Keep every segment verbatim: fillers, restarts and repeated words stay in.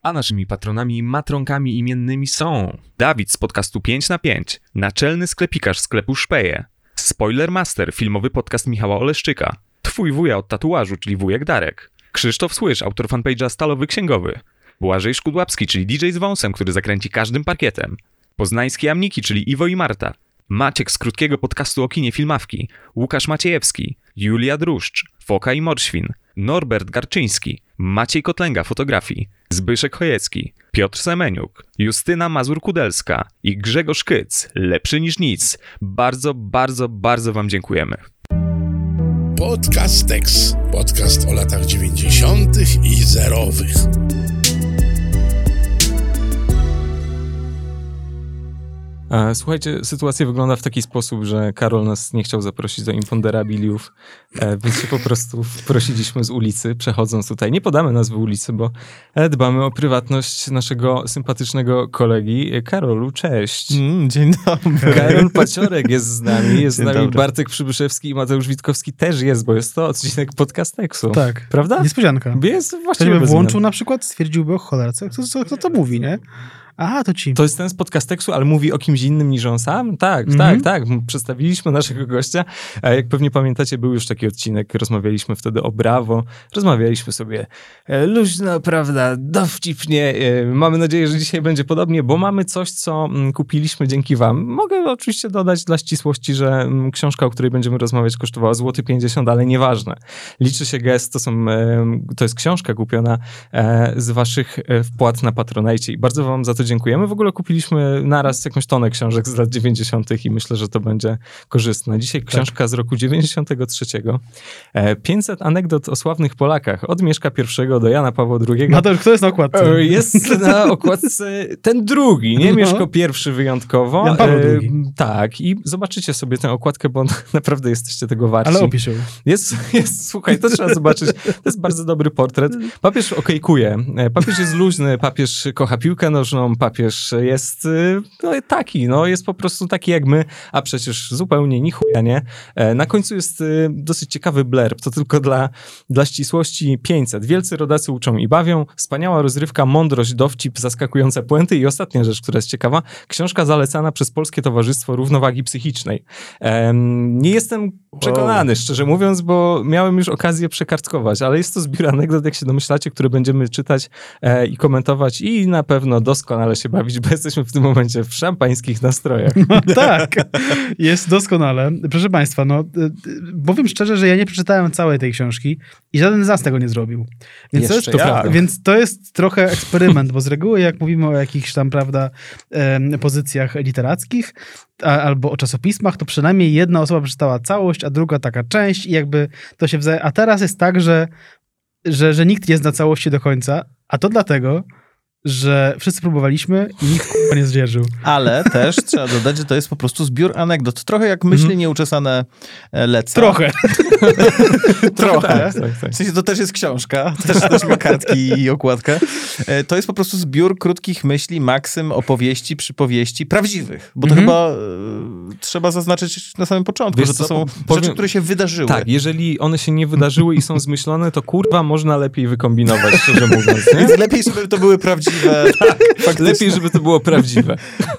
A naszymi patronami matronkami imiennymi są Dawid z podcastu pięć na pięć, naczelny sklepikarz sklepu Szpeje, Spoilermaster, filmowy podcast Michała Oleszczyka, Twój wuja od tatuażu, czyli wujek Darek, Krzysztof Słysz, autor fanpage'a Stalowy Księgowy, Błażej Szkudłapski, czyli D J z wąsem, który zakręci każdym parkietem, Poznańskie Amniki, czyli Iwo i Marta, Maciek z krótkiego podcastu o kinie Filmawki, Łukasz Maciejewski, Julia Druszcz, Foka i Morświn, Norbert Garczyński, Maciej Kotlęga fotografii, Zbyszek Chojecki, Piotr Semeniuk, Justyna Mazur-Kudelska i Grzegorz Kyc, lepszy niż nic. Bardzo, bardzo, bardzo wam dziękujemy. Podcastex. Podcast o latach dziewięćdziesiątych i zerowych. Słuchajcie, sytuacja wygląda w taki sposób, że Karol nas nie chciał zaprosić do imponderabiliów, więc się po prostu wprosiliśmy z ulicy, przechodząc tutaj. Nie podamy nazwy ulicy, bo dbamy o prywatność naszego sympatycznego kolegi. Karolu, cześć. Mm, dzień dobry. Karol Paciorek jest z nami, jest Dzień z nami dobry. Bartek Przybyszewski i Mateusz Witkowski też jest, bo jest to odcinek Podcasteksu. Tak. Prawda? Niespodzianka. Jest Ktoś właściwie by bez włączył zmian. na przykład, stwierdziłby, o cholera, co, co, co, kto to mówi, nie? Aha, to ci. To jest ten z Podcasteksu, ale mówi o kimś innym niż on sam? Tak, Mhm. tak, tak. Przedstawiliśmy naszego gościa. A jak pewnie pamiętacie, był już taki odcinek, rozmawialiśmy wtedy o Brawo. Rozmawialiśmy sobie e, luźno, prawda, dowcipnie. E, mamy nadzieję, że dzisiaj będzie podobnie, bo mamy coś, co mm, kupiliśmy dzięki wam. Mogę oczywiście dodać dla ścisłości, że mm, książka, o której będziemy rozmawiać, kosztowała złoty pięćdziesiąt, ale nieważne. Liczy się gest, to, są, e, to jest książka kupiona e, z waszych e, wpłat na Patronite i bardzo wam za to dziękujemy. W ogóle kupiliśmy naraz jakąś tonę książek z lat dziewięćdziesiątych i myślę, że to będzie korzystne. Dzisiaj książka tak. z roku dziewięćdziesiątego trzeciego. E, pięćset anegdot o sławnych Polakach. Od Mieszka pierwszego do Jana Pawła drugiego. Mateusz, kto jest na okładce? E, jest na okładce ten drugi, nie? No. Mieszko pierwszy wyjątkowo. Jan Paweł drugi. E, tak. I zobaczycie sobie tę okładkę, bo naprawdę jesteście tego warci. Ale opisz ją. Jest, jest, słuchaj, to trzeba zobaczyć. To jest bardzo dobry portret. Papież okejkuje. E, Papież jest luźny, papież kocha piłkę nożną, papież jest no, taki, no jest po prostu taki jak my, a przecież zupełnie ni chuja nie. Na końcu jest dosyć ciekawy blerb, to tylko dla, dla ścisłości pięćset. Wielcy rodacy uczą i bawią, wspaniała rozrywka, mądrość, dowcip, zaskakujące puenty i ostatnia rzecz, która jest ciekawa, książka zalecana przez Polskie Towarzystwo Równowagi Psychicznej. Um, nie jestem przekonany, wow. szczerze mówiąc, bo miałem już okazję przekartkować, ale jest to zbiór anegdot, jak się domyślacie, które będziemy czytać e, i komentować i na pewno doskonale się bawić, bo jesteśmy w tym momencie w szampańskich nastrojach. No, tak, jest doskonale. Proszę państwa, no powiem szczerze, że ja nie przeczytałem całej tej książki i żaden z nas tego nie zrobił. Więc, to jest, to, ja. więc to jest trochę eksperyment, bo z reguły jak mówimy o jakichś tam, prawda, em, pozycjach literackich a, albo o czasopismach, to przynajmniej jedna osoba przeczytała całość, a druga taka część i jakby to się wzaje... A teraz jest tak, że, że, że nikt nie zna całości do końca, a to dlatego, że wszyscy próbowaliśmy i nikt k***a nie zdzierżył. Ale też trzeba dodać, że to jest po prostu zbiór anegdot. Trochę jak myśli mm. nieuczesane lecą. Trochę. Trochę. Tak, tak, tak. W sensie to też jest książka, też, też ma kartki i okładkę. To jest po prostu zbiór krótkich myśli, maksym, opowieści, przypowieści, prawdziwych. Bo to mm-hmm. chyba e, trzeba zaznaczyć na samym początku, Wiesz że to co, są powiem, rzeczy, które się wydarzyły. Tak, jeżeli one się nie wydarzyły i są zmyślone, to kurwa można lepiej wykombinować, szczerze mówiąc. Nie? Więc lepiej, żeby to były prawdziwe. Tak, lepiej, żeby to było prawdziwe.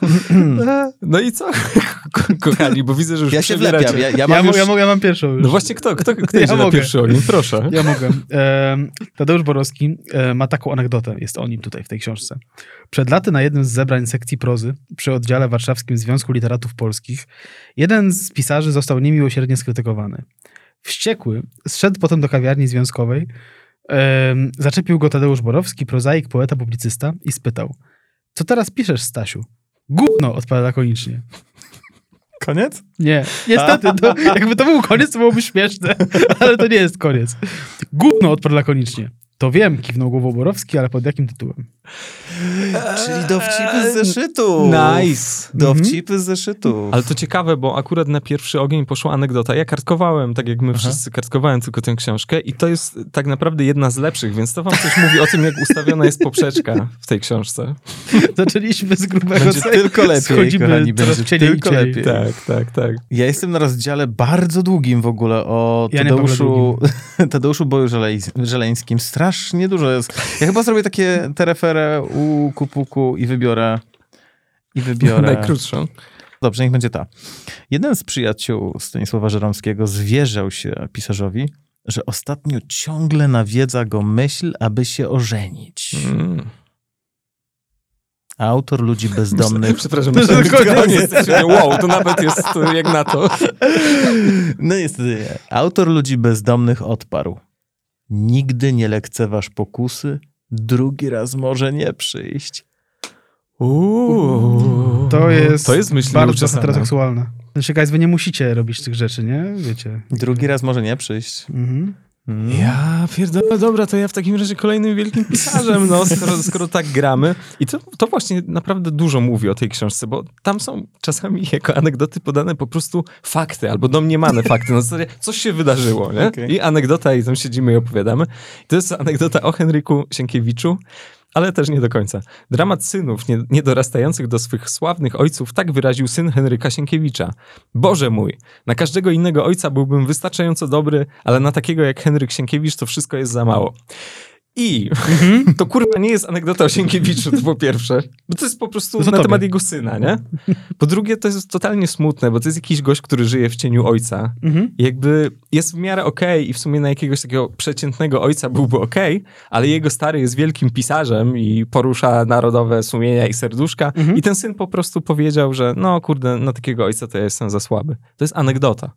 No i co, kochani, bo widzę, że już ja się wlepiam. Ja, ja, mam ja, już... ja, ja mam pierwszą już. No właśnie, kto, kto, kto ja idzie na mogę. pierwszy ogień? Proszę. Ja mogę. E, Tadeusz Borowski e, ma taką anegdotę, jest o nim tutaj w tej książce. Przed laty na jednym z zebrań sekcji prozy przy oddziale warszawskim Związku Literatów Polskich jeden z pisarzy został niemiłosiernie skrytykowany. Wściekły zszedł potem do kawiarni związkowej, e, zaczepił go Tadeusz Borowski, prozaik, poeta, publicysta i spytał: co teraz piszesz, Stasiu? Gówno, odpowiada lakonicznie. Koniec? Nie, niestety, to, jakby to był koniec, to byłoby śmieszne, ale to nie jest koniec. Gówno, odparł lakonicznie. To wiem, kiwnął głową Borowski, ale pod jakim tytułem? Czyli dowcipy z zeszytu. Nice. Dowcipy z zeszytu. Ale to ciekawe, bo akurat na pierwszy ogień poszła anegdota. Ja kartkowałem, tak jak my Aha. wszyscy kartkowałem tylko tę książkę i to jest tak naprawdę jedna z lepszych, więc to wam coś mówi o tym, jak ustawiona jest poprzeczka w tej książce. Zaczęliśmy z grubego. Będzie tylko lepiej, schodzimy kochani, coraz będzie tylko cieniej. lepiej. Tak, tak, tak. Ja jestem na rozdziale bardzo długim w ogóle o ja Tadeuszu, Tadeuszu Boju Żeleńskim. Strasznie dużo jest. Ja chyba zrobię takie T R F R wybiorę u kupuku i wybiorę i wybiorę... Najkrótszą. Dobrze, niech będzie ta. Jeden z przyjaciół Stanisława Żeromskiego zwierzał się pisarzowi, że ostatnio ciągle nawiedza go myśl, aby się ożenić. Mm. Autor Ludzi Bezdomnych... Przepraszam, myślałem, że koniec. Wow, to nawet jest jak na to. No niestety nie. Autor Ludzi Bezdomnych odparł. Nigdy nie lekceważ pokusy, drugi raz może nie przyjść. Uuu. To jest, to jest myśl bardzo nieuczesana. heteroseksualne. Znaczy, guys, wy nie musicie robić tych rzeczy, nie? Wiecie. Drugi raz może nie przyjść. Mhm. Mm. Ja pierdolę, dobra, to ja w takim razie kolejnym wielkim pisarzem, no, skoro, skoro tak gramy. I to, to właśnie naprawdę dużo mówi o tej książce, bo tam są czasami jako anegdoty podane po prostu fakty, albo domniemane fakty. Na zasadzie coś się wydarzyło, nie? Okay. I anegdota, i tam siedzimy i opowiadamy. I to jest anegdota o Henryku Sienkiewiczu, ale też nie do końca. Dramat synów nie, niedorastających do swych sławnych ojców tak wyraził syn Henryka Sienkiewicza. Boże mój, na każdego innego ojca byłbym wystarczająco dobry, ale na takiego jak Henryk Sienkiewicz to wszystko jest za mało. I to kurwa nie jest anegdota o Sienkiewiczu, to po pierwsze, bo to jest po prostu To na tobie. temat jego syna, nie? Po drugie, to jest totalnie smutne, bo to jest jakiś gość, który żyje w cieniu ojca. Mhm. I jakby jest w miarę okej i w sumie na jakiegoś takiego przeciętnego ojca byłby okej, ale jego stary jest wielkim pisarzem i porusza narodowe sumienia i serduszka Mhm. i ten syn po prostu powiedział, że no kurde, na takiego ojca to ja jestem za słaby. To jest anegdota.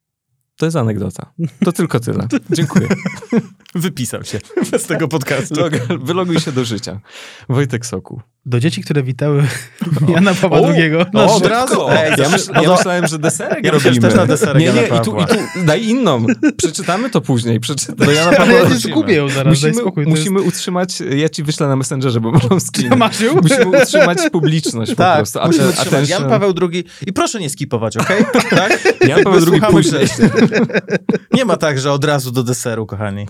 To jest anegdota. To tylko tyle. Dziękuję. Wypisał się z tego podcastu. Log- Wyloguj się do życia. Wojtek Sokół. Do dzieci, które witały Jana Pawła drugiego. O, No, od razu. Ej, ja, myśl, ja myślałem, że deserek Ja myślę, że robimy. też na deserek Nie, Jana nie, i tu, Pawła. i tu daj inną. Przeczytamy to później. Przeczytaj. Do Jana ale Pawła ja cię wrócimy. zgubię ją zaraz, daj Musimy, spokój. to musimy utrzymać, ja ci wyślę na Messengerze, bo mam jest... screen. Masz ją? Musimy utrzymać publiczność po Tak, prostu. A musimy ten, trzymać. attention- Jan Paweł drugi. I proszę nie skipować, okej? Tak? Jan Paweł drugi Słuchamy później. grzecznie. Nie ma tak, że od razu do deseru, kochani.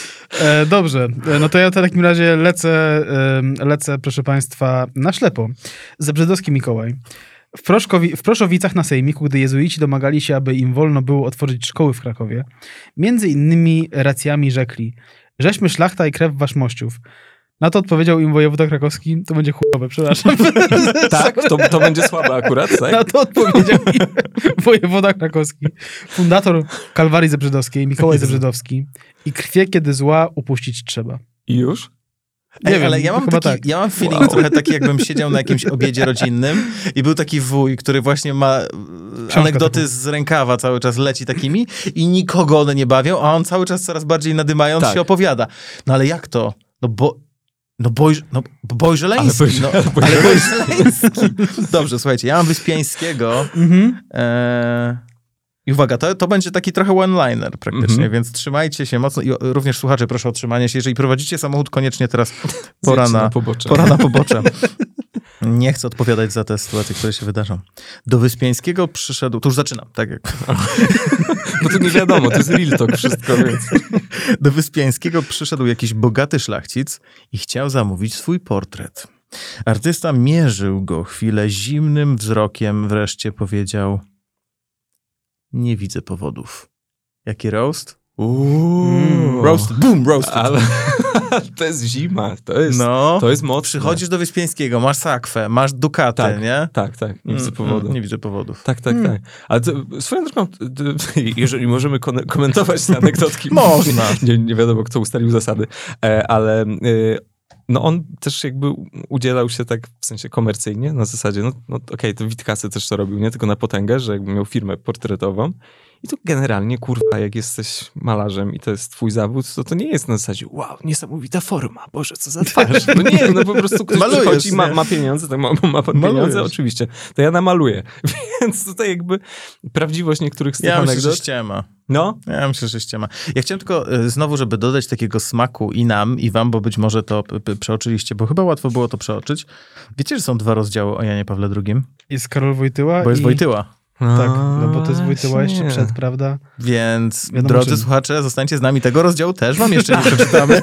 E, dobrze, e, no to ja w takim razie lecę, e, lecę, proszę państwa, na ślepo. Zebrzydowski Mikołaj. W, Proszkowi, w Proszowicach na sejmiku, gdy jezuici domagali się, aby im wolno było otworzyć szkoły w Krakowie, między innymi racjami rzekli: rzeźmy szlachta i krew wasz mościów. Na to odpowiedział im wojewoda krakowski: to będzie chujowe, przepraszam. Tak? To, to będzie słabe akurat, tak? Na to odpowiedział im wojewoda krakowski, fundator Kalwarii Zebrzydowskiej, Mikołaj Zebrzydowski: i krwie, kiedy zła, upuścić trzeba. I już? Nie Ej, wiem, ale ja mam, chyba taki, tak. ja mam feeling Wow. trochę taki, jakbym siedział na jakimś obiedzie rodzinnym i był taki wuj, który właśnie ma e, anegdoty taką. z rękawa cały czas leci takimi i nikogo one nie bawią, a on cały czas coraz bardziej nadymając Tak. się opowiada. No ale jak to? No bo... No Boj, no Boj Żeleński. Ale Boj- no, ale Boj ale Boj Żeleński. Dobrze, słuchajcie, ja mam Wyspiańskiego. Mhm. E, I uwaga, to, to będzie taki trochę one-liner praktycznie, Mhm. więc trzymajcie się mocno i o- również słuchacze, proszę o trzymanie się. Jeżeli prowadzicie samochód, koniecznie teraz pora Zjedźcie na, na pobocze. pora na pobocze. Nie chcę odpowiadać za te sytuacje, które się wydarzą. Do Wyspiańskiego przyszedł... Tu już zaczynam, tak jak... Bo to nie wiadomo, to jest real talk wszystko, więc... Do Wyspiańskiego przyszedł jakiś bogaty szlachcic i chciał zamówić swój portret. Artysta mierzył go chwilę zimnym wzrokiem, wreszcie powiedział: nie widzę powodów. Jaki roast? Uuu. Roast, boom, roast. Ale to jest zima, to jest, No, to jest mocne. przychodzisz do Wyspiańskiego, masz sakwę, masz dukatę, Tak. nie? Tak, tak, nie widzę Mm, powodu. mm, Nie widzę powodów. Tak, tak, Hmm. tak. Ale to, swoją drogą, to, jeżeli możemy kon- komentować te anegdotki... Można. Nie, nie wiadomo, kto ustalił zasady, e, ale e, no on też jakby udzielał się tak w sensie komercyjnie, na zasadzie, no, no okej, okay, to Witkasy też to robił, nie tylko na potęgę, że jakby miał firmę portretową. I to generalnie, kurwa, jak jesteś malarzem i to jest twój zawód, to to nie jest na zasadzie: wow, niesamowita forma, Boże, co za twarz. No nie, no po prostu ktoś Malujesz, przychodzi, ma, nie? ma pieniądze, tak ma, ma pan Malujesz. pieniądze, oczywiście, to ja namaluję. Więc tutaj jakby prawdziwość niektórych z tych Ja myślę, anegdot... że ściema. No, Ja myślę, że ściema. Ja chciałem tylko y, znowu, żeby dodać takiego smaku i nam, i wam, bo być może to p- p- przeoczyliście, bo chyba łatwo było to przeoczyć. Wiecie, że są dwa rozdziały o Janie Pawle drugim? Jest Karol Wojtyła Bo jest i... Wojtyła. Tak, no bo to jest Wojtyła jeszcze Właśnie. przed, prawda? Więc, Wiadomo drodzy czym. słuchacze, zostańcie z nami. Tego rozdziału też wam jeszcze nie przeczytamy.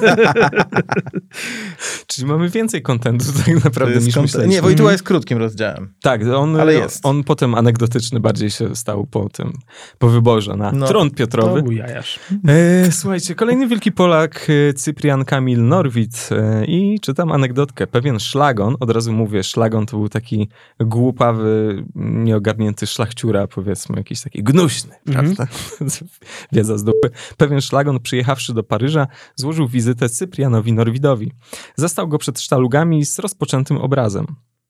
Czyli mamy więcej kontentu tak naprawdę niż kont- myśleliśmy. Nie, Wojtyła jest krótkim rozdziałem. Tak, on, Ale jest. on potem anegdotyczny bardziej się stał po tym, po wyborze na No. tron To Piotrowy. był jajarz. E, słuchajcie, kolejny wielki Polak, e, Cyprian Kamil Norwid e, i czytam anegdotkę. Pewien szlagon, od razu mówię, szlagon to był taki głupawy, nieogarnięty szlachciura, powiedzmy, jakiś taki gnuśny, Mhm. prawda? Wiedza z dupy. Pewien szlagon, przyjechawszy do Paryża, złożył wizytę Cyprianowi Norwidowi. Zastał go przed sztalugami z rozpoczętym obrazem.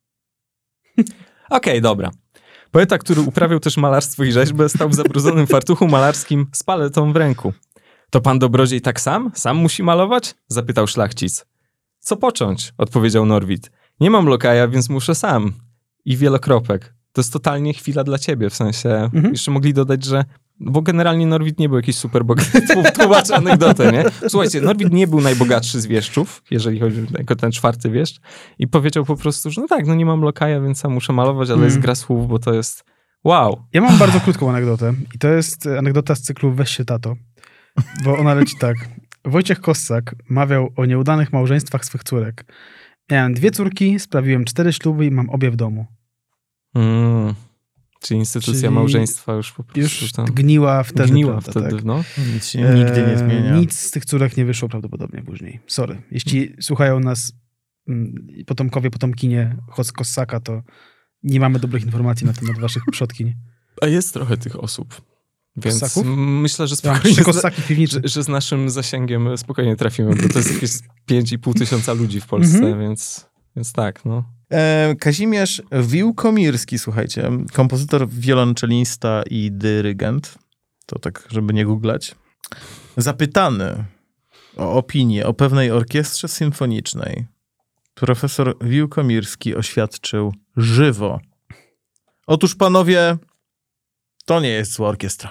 Okej, dobra. Poeta, który uprawiał też malarstwo i rzeźbę, stał w zabrudzonym fartuchu malarskim z paletą w ręku. To pan dobrodziej tak sam? Sam musi malować? Zapytał szlachcic. Co począć? Odpowiedział Norwid. Nie mam lokaja, więc muszę sam. I wielokropek. To jest totalnie chwila dla ciebie, w sensie... Mhm. Jeszcze mogli dodać, że... Bo generalnie Norwid nie był jakiś super bogaty. Tłumaczę anegdotę, nie? Słuchajcie, Norwid nie był najbogatszy z wieszczów, jeżeli chodzi o ten czwarty wieszcz. I powiedział po prostu, że no tak, no nie mam lokaja, więc sam muszę malować, ale Mm. jest gra słów, bo to jest... Wow. Ja mam bardzo krótką anegdotę i to jest anegdota z cyklu Weź się tato, bo ona leci tak. Wojciech Kossak mawiał o nieudanych małżeństwach swych córek. Miałem dwie córki, sprawiłem cztery śluby i mam obie w domu. Mm. Czyli instytucja Czyli małżeństwa już po prostu Już tam gniła wtedy. gniła prawda, wtedy, tak. no. Nic się nigdy nie zmienia. E, Nic z tych córek nie wyszło prawdopodobnie później. Sorry. Jeśli słuchają nas mm, potomkowie, potomkinie Hos- Kossaka, to nie mamy dobrych informacji na temat waszych przodkiń. A jest trochę tych osób. Więc Kossaków? m- myślę, że Ja mam spokojnie trzy z, Kossaki piwnicze. że, że z naszym zasięgiem spokojnie trafimy, bo to jest jakieś pięć i pół tysiąca ludzi w Polsce, Mhm. więc, więc tak, no. E, Kazimierz Wiłkomirski, słuchajcie, kompozytor, wiolonczelista i dyrygent, to tak, żeby nie googlać, zapytany o opinię o pewnej orkiestrze symfonicznej, profesor Wiłkomirski oświadczył żywo. Otóż, panowie, to nie jest zła orkiestra.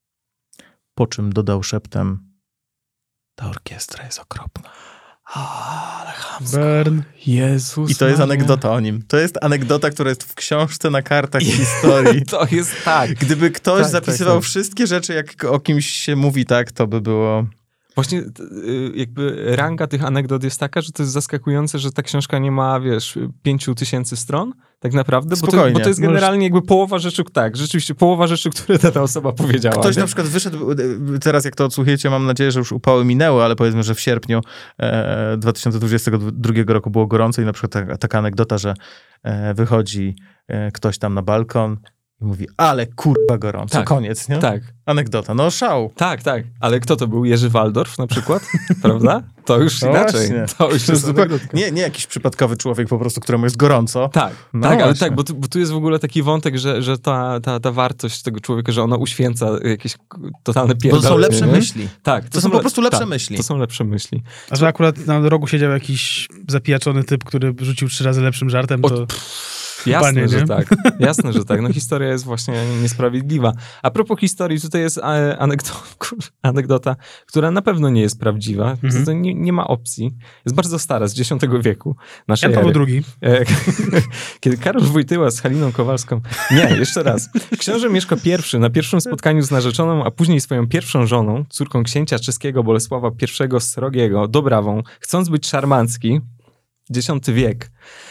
Po czym dodał szeptem, ta orkiestra jest okropna. Ale chamsko. Bern. Jezus I to jest Maria. anegdota o nim. To jest anegdota, która jest w książce na kartach historii. To jest tak. Gdyby ktoś Tak, zapisywał tak, tak. wszystkie rzeczy, jak o kimś się mówi tak, to by było... Właśnie t- y, jakby ranga tych anegdot jest taka, że to jest zaskakujące, że ta książka nie ma, wiesz, pięciu tysięcy stron, tak naprawdę, bo to, Spokojnie. bo to jest generalnie jakby połowa rzeczy, tak, rzeczywiście połowa rzeczy, które ta, ta osoba powiedziała. Ktoś nie? na przykład wyszedł, teraz jak to odsłuchujecie, mam nadzieję, że już upały minęły, ale powiedzmy, że w sierpniu e, dwa tysiące dwudziestego drugiego roku było gorąco i na przykład taka, taka anegdota, że e, wychodzi e, ktoś tam na balkon i mówi, ale kurwa gorąco, Tak. koniec, nie? Tak. Anegdota, no szał. Tak, tak. Ale kto to był? Jerzy Waldorf na przykład? Prawda? To już No inaczej. właśnie. To już jest Zupełnie- anegdotka. nie, nie jakiś przypadkowy człowiek po prostu, któremu jest gorąco. Tak, No tak, ale właśnie. tak, bo tu, bo tu jest w ogóle taki wątek, że, że ta, ta, ta wartość tego człowieka, że ona uświęca jakieś totalne Bo pierdolenie. to są lepsze nie? myśli. Tak. To są po prostu lepsze tak, myśli. To są lepsze myśli. A że akurat na rogu siedział jakiś zapijaczony typ, który rzucił trzy razy lepszym żartem, to... O, Jasne, Panie, że nie? tak. Jasne, że tak. No historia jest właśnie niesprawiedliwa. A propos historii, tutaj jest e, anegdota, anegdota która na pewno nie jest prawdziwa. Mhm. To nie, nie ma opcji. Jest bardzo stara, z dziesiątego wieku naszej Jan Paweł ery. drugi. E, Kiedy Karol Wojtyła z Haliną Kowalską... Nie, jeszcze raz. Książę Mieszko I na pierwszym spotkaniu z narzeczoną, a później swoją pierwszą żoną, córką księcia czeskiego Bolesława I Srogiego, Dobrawą, chcąc być szarmancki, dziesiąty wiek,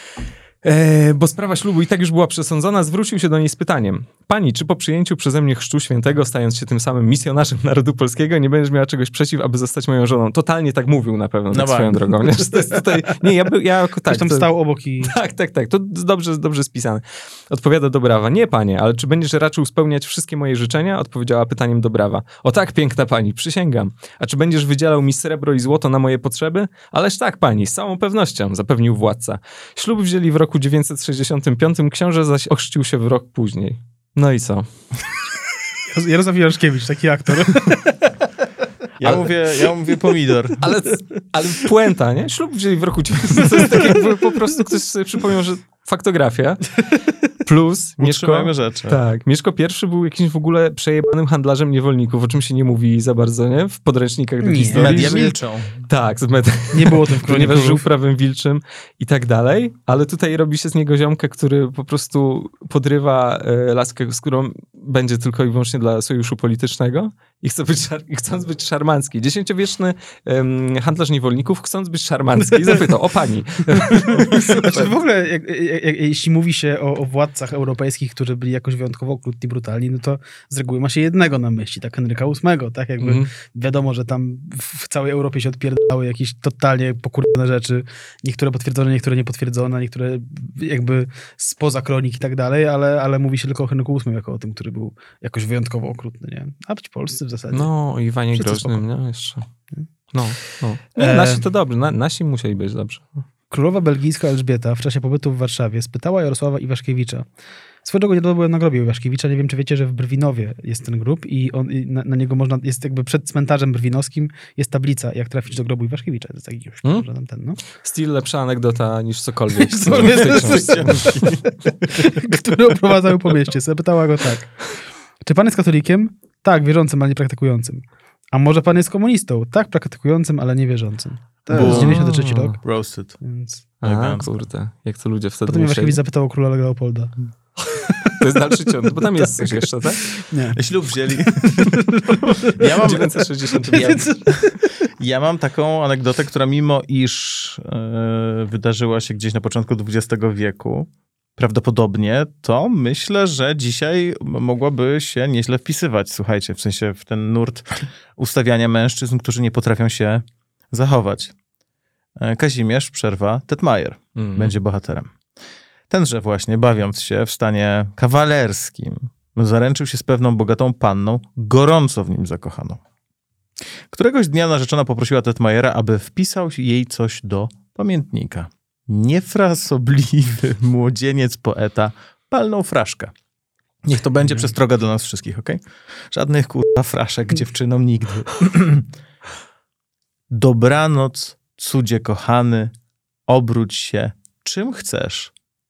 E, bo sprawa ślubu i tak już była przesądzona, zwrócił się do niej z pytaniem. Pani, czy po przyjęciu przeze mnie chrztu świętego, stając się tym samym misjonarzem narodu polskiego, nie będziesz miała czegoś przeciw, aby zostać moją żoną? Totalnie tak mówił na pewno, No tak swoją tak. drogą. Nie, Że to jest tutaj, nie ja, by, ja jako Ktoś tak. tam to, stał obok i... tak, tak, tak. To dobrze, dobrze spisane. Odpowiada Dobrawa. Nie, panie, ale czy będziesz raczył spełniać wszystkie moje życzenia? Odpowiedziała pytaniem Dobrawa. O tak, piękna pani, przysięgam. A czy będziesz wydzielał mi srebro i złoto na moje potrzeby? Ależ tak, pani, z całą pewnością, zapewnił władca. Ślub wzięli w roku dziewięćset sześćdziesiątym piątym, książę zaś ochrzcił się w rok później. No i co? Jarosław Jaszkiewicz, taki aktor. Ja, Ale- mówię, ja mówię pomidor. Ale, ale puenta, nie? Ślub wzięli w roku dziewięćset. To jest tak jakby po prostu ktoś sobie przypomniał, że faktografia. Plus Mieszko, Utrzymajmy rzeczy. tak, Mieszko pierwszy był jakimś w ogóle przejebanym handlarzem niewolników, o czym się nie mówi za bardzo, nie? W podręcznikach do Nie. historii. Media że- milczą. Tak, z med- Nie było tym w Kronie ponieważ żył Królów. prawem wilczym i tak dalej, ale tutaj robi się z niego ziomka, który po prostu podrywa e, laskę, z którą będzie tylko i wyłącznie dla sojuszu politycznego i chce być szar- i chcąc być szarmancki. Dziesięciowieczny em, handlarz niewolników, chcąc być szarmancki, zapytał, o pani. Znaczy w ogóle, jak, jak, jak, jeśli mówi się o, o władcach europejskich, którzy byli jakoś wyjątkowo okrutni, brutalni, no to z reguły ma się jednego na myśli, tak Henryka ósmego, tak? Jakby Mhm. wiadomo, że tam w całej Europie się odpierdały jakieś totalnie pokurwione rzeczy, niektóre potwierdzone, niektóre niepotwierdzone, niektóre jakby spoza kronik i tak dalej, ale, ale mówi się tylko o Henryku ósmym jako o tym, który był jakoś wyjątkowo okrutny, nie? A ci polscy w zasadzie. No, o Iwanie Wszyscy Groźnym, nie? Jeszcze. No, no. Nie, E- nasi to dobry, na, nasi musieli być dobrze. Królowa belgijska Elżbieta w czasie pobytu w Warszawie spytała Jarosława Iwaszkiewicza. Swoją drogą niedawno byłem na grobie Iwaszkiewicza. Nie wiem, czy wiecie, że w Brwinowie jest ten grób i, on, i na, na niego można, jest jakby przed cmentarzem brwinowskim jest tablica, jak trafić do grobu Iwaszkiewicza. To jest taki już, Hmm? że tam ten, no. Styl lepsza anegdota niż cokolwiek. co Cokolwiek w tej z książce. Które oprowadzały po mieście. Zapytała go tak. Czy pan jest katolikiem? Tak, wierzącym, ale nie praktykującym. A może pan jest komunistą? Tak, praktykującym, ale nie wierzącym. To jest Bo- dziewięćdziesiąty trzeci rok, Roasted. więc... A, Elegancko. kurde, jak to ludzie wtedy Potem myśleli. Iwaszkiewicz zapytał o króla Leopolda. To jest dalszy ciąg, bo tam jest coś jeszcze, tak? Nie. Ślub wzięli. ja, mam, dziewięćset sześćdziesiąt ja, ja mam taką anegdotę, która mimo iż e, wydarzyła się gdzieś na początku dwudziestego wieku, prawdopodobnie, to myślę, że dzisiaj m- mogłaby się nieźle wpisywać, słuchajcie, w sensie w ten nurt ustawiania mężczyzn, którzy nie potrafią się zachować. E, Kazimierz, przerwa, Tetmajer Mm. będzie bohaterem. Tenże właśnie, bawiąc się w stanie kawalerskim, zaręczył się z pewną bogatą panną, gorąco w nim zakochaną. Któregoś dnia narzeczona poprosiła Tetmajera, aby wpisał jej coś do pamiętnika. Niefrasobliwy młodzieniec poeta palnął fraszkę. Niech to będzie przestroga do nas wszystkich, okej? Żadnych kurwa fraszek dziewczynom nigdy. Dobranoc, cudzie kochany, obróć się czym chcesz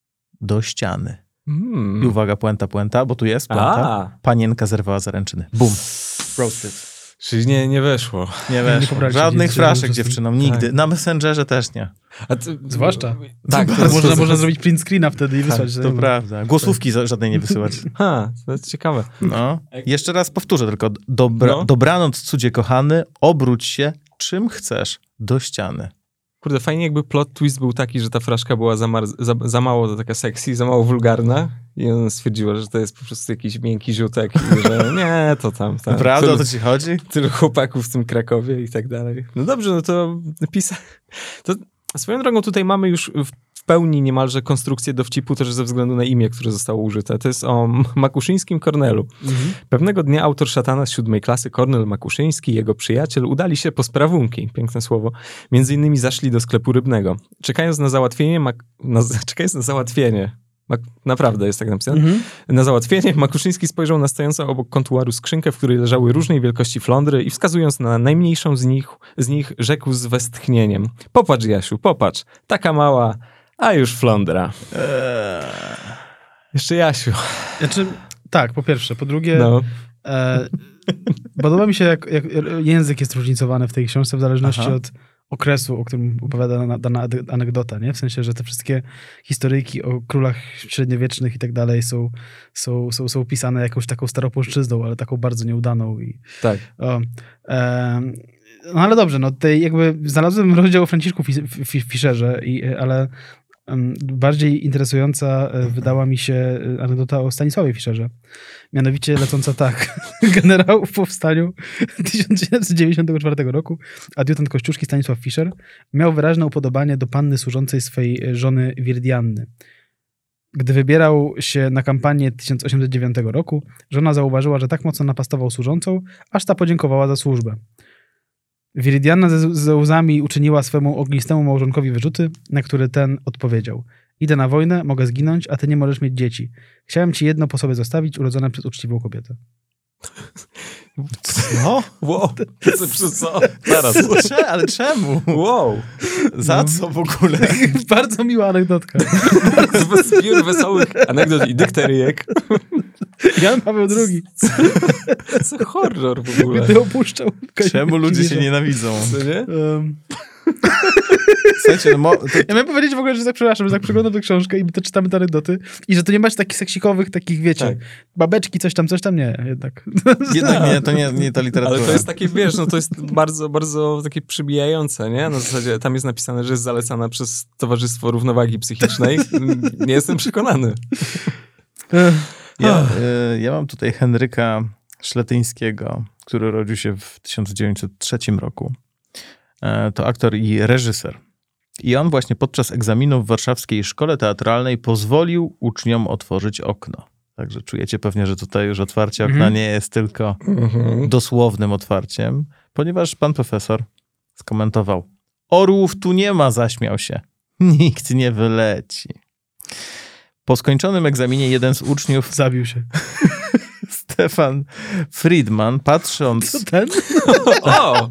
do ściany. Mm. I uwaga, puenta, puenta, bo tu jest puenta. A, Panienka zerwała zaręczyny. Bum. Roasted. czyli nie, nie weszło. Nie Nie wiesz, pobrali się żadnych dzieci, fraszek że- dziewczynom, nigdy. tak. Na Messengerze też nie. A ty, Zwłaszcza. Tak, To to można, to- można zrobić print screena wtedy i wysłać. To prawda. Głosówki za- żadnej nie wysyłać. Ha, to jest ciekawe. No. Jeszcze raz powtórzę tylko. Dobra, No. Dobranoc, cudzie kochany, obróć się czym chcesz do ściany. Kurde, fajnie jakby plot twist był taki, że ta fraszka była za, mar- za, za mało to taka sexy, za mało wulgarna i ona stwierdziła, że to jest po prostu jakiś miękki ziutek i że nie, to tam. tam. Naprawdę o Tylu, to ci chodzi? tylu chłopaków w tym Krakowie i tak dalej. No dobrze, no to pisa... To swoją drogą tutaj mamy już w, w pełni niemalże konstrukcję dowcipu też ze względu na imię, które zostało użyte. To jest o Makuszyńskim Kornelu. Mhm. Pewnego dnia autor Szatana z siódmej klasy, Kornel Makuszyński i jego przyjaciel udali się po sprawunki, piękne słowo, między innymi zaszli do sklepu rybnego. Czekając na załatwienie, mak- na, czekając na załatwienie, mak- naprawdę jest tak napisane, Mhm. na załatwienie Makuszyński spojrzał na stojącą obok kontuaru skrzynkę, w której leżały różnej wielkości flądry i wskazując na najmniejszą z nich, z nich rzekł z westchnieniem: popatrz, Jasiu, popatrz, taka mała, a już flądra. Eee. Jeszcze Jasiu. Znaczy, tak, po pierwsze. Po drugie, No. e, podoba mi się, jak, jak język jest różnicowany w tej książce w zależności Aha. od okresu, o którym opowiada dana, dana anegdota, nie? W sensie, że te wszystkie historyjki o królach średniowiecznych i tak dalej są, są, są, są pisane jakąś taką staropolszczyzną, ale taką bardzo nieudaną. I, Tak. o, e, no ale dobrze, no tutaj jakby znalazłem rozdział o Franciszku Fis- Fi- Fischerze, i, ale em, bardziej interesująca e, wydała mi się e, anegdota o Stanisławie Fischerze. Mianowicie lecąca tak. Generał w powstaniu tysiąc dziewięćset dziewięćdziesiątego czwartego roku, adiutant Kościuszki Stanisław Fischer, miał wyraźne upodobanie do panny służącej swej żony Wirdianny. Gdy wybierał się na kampanię tysiąc osiemset dziewiątego roku, żona zauważyła, że tak mocno napastował służącą, aż ta podziękowała za służbę. Wiridiana ze, ze łzami uczyniła swemu ognistemu małżonkowi wyrzuty, na które ten odpowiedział: idę na wojnę, mogę zginąć, a ty nie możesz mieć dzieci. Chciałem ci jedno po sobie zostawić, urodzone przez uczciwą kobietę. No? Wow. Co? co? Zaraz. Cze, ale czemu? Wow. Za co w ogóle? Bardzo miła anegdotka. Zbiór wesołych anegdot i dykteryjek. Jan Paweł drugi. Co horror w ogóle. Gdy opuszczał. Czemu ludzie się nienawidzą? Co nie? Um, Słuchajcie, no mo- to, ja miałem powiedzieć w ogóle, że tak przepraszam, że tak przeglądam tę książkę i my to czytamy te anegdoty i że to nie masz takich seksikowych, takich, wiecie, Tak. babeczki, coś tam, coś tam, nie, jednak. jednak nie, to nie, nie ta literatura. Ale to jest takie, wiesz, no to jest bardzo, bardzo takie przybijające, nie? Na zasadzie tam jest napisane, że jest zalecana przez Towarzystwo Równowagi Psychicznej. Nie jestem przekonany. Ja, y, ja mam tutaj Henryka Szletyńskiego, który urodził się w tysiąc dziewięćset trzecim roku. E, to aktor i reżyser. I on właśnie podczas egzaminu w warszawskiej szkole teatralnej pozwolił uczniom otworzyć okno. Także czujecie pewnie, że tutaj już otwarcie okna Mhm. nie jest tylko Mhm. dosłownym otwarciem, ponieważ pan profesor skomentował: orłów tu nie ma, zaśmiał się. Nikt nie wyleci. Po skończonym egzaminie jeden z uczniów, Zabił się. Stefan Friedman, patrząc, To ten? O!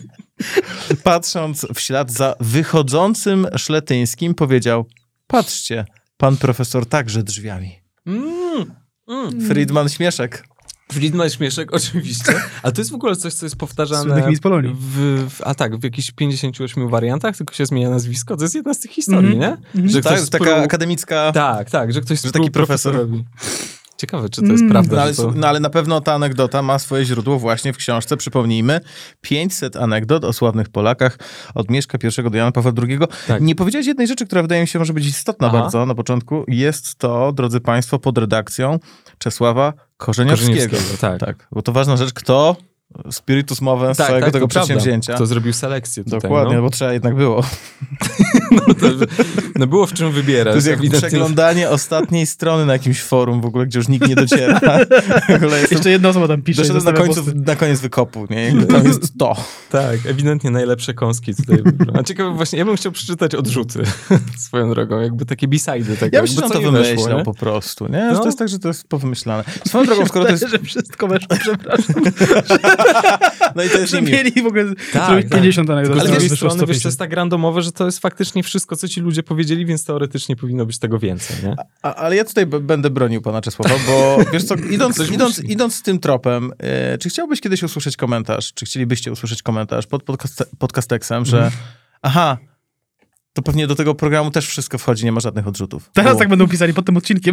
patrząc w ślad za wychodzącym Szletyńskim, powiedział: patrzcie, pan profesor także drzwiami. Mm, mm. Friedman śmieszek. Friedman śmieszek, oczywiście. Ale to jest w ogóle coś, co jest powtarzane Słynnych miejsc Polonii. w, w, a tak, w jakichś pięćdziesięciu ośmiu wariantach, tylko się zmienia nazwisko. To jest jedna z tych historii, Mhm. nie? Że Tak, ktoś taka sprół- akademicka... Tak, tak, że ktoś Że sprół taki profesor. profesorowi. Ciekawe, czy to jest Mm. prawda. No ale, że to... no ale na pewno ta anegdota ma swoje źródło właśnie w książce, przypomnijmy, pięćset anegdot o sławnych Polakach od Mieszka I do Jana Pawła drugiego. Tak. Nie powiedziałeś jednej rzeczy, która wydaje mi się może być istotna Aha. bardzo na początku. Jest to, drodzy państwo, pod redakcją Czesława Korzeniowskiego. Korzeniowskiego, tak. tak. Bo to ważna rzecz, kto spiritus movens Tak, całego tak, tego to prawda. przedsięwzięcia. Kto zrobił selekcję tutaj. Dokładnie, No. bo trzeba jednak było. No, to, no było w czym wybierać. To jest jak ewidentnie. przeglądanie ostatniej strony na jakimś forum w ogóle, gdzie już nikt nie dociera. W ogóle jestem, Jeszcze jedna osoba tam pisze. i doszedłem na, zostawia końcu, posty. na koniec wykopu, nie? Jakby tam jest to. Tak, ewidentnie najlepsze kąski tutaj wybrał. A ciekawe właśnie, ja bym chciał przeczytać odrzuty swoją drogą, jakby takie b-sidy tego. Ja myślę, że jakby on co to nie wymyślał weszło, nie? po prostu, nie? Że No. to jest tak, że to jest powymyślane. Swoją drogą, skoro to jest... że wszystko weszło, przepraszam. No i to jest Że nimię. mieli w ogóle Tak, zrobić tak. pięćdziesiąt anegdot. Ale z Ale drugiej wiesz, strony, wyszło wiesz, sto to jest tak randomowe, że to jest faktycznie wszystko, co ci ludzie powiedzieli, więc teoretycznie powinno być tego więcej, nie? A, ale ja tutaj b- będę bronił pana Czesława, bo wiesz co, idąc, Coś idąc, musi. idąc tym tropem, e, czy chciałbyś kiedyś usłyszeć komentarz, czy chcielibyście usłyszeć komentarz pod podcast, podcasteksem, że Mhm. aha, to pewnie do tego programu też wszystko wchodzi, nie ma żadnych odrzutów. Teraz Bo- tak będą pisali pod tym odcinkiem.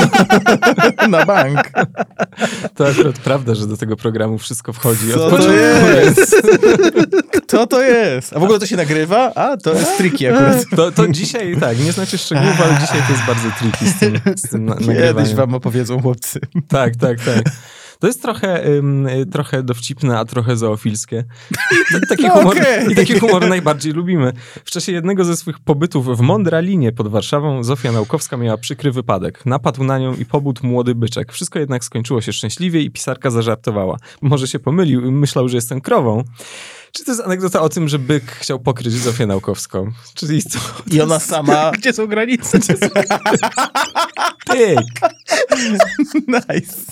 na bank. To akurat prawda, że do tego programu wszystko wchodzi. Co Od to początku jest? Kto to jest? A w ogóle to się nagrywa? A, to jest triki akurat. To, to dzisiaj, tak, nie znacie szczegółów, ale dzisiaj to jest bardzo tricky z tym, z tym na, Kiedyś nagrywaniem. wam opowiedzą chłopcy. Tak, tak, tak. To jest trochę, ym, y, trochę dowcipne, a trochę zoofilskie. I, t- taki humor, Okej. I taki humor najbardziej lubimy. W czasie jednego ze swych pobytów w Mondralinie pod Warszawą Zofia Naukowska miała przykry wypadek. Napadł na nią i pobudł młody byczek. Wszystko jednak skończyło się szczęśliwie i pisarka zażartowała. Może się pomylił i myślał, że jestem krową. Czy to jest anegdota o tym, że byk chciał pokryć Zofię Naukowską? Czyli co? I ona sama... Gdzie są granice? Byk! Nice.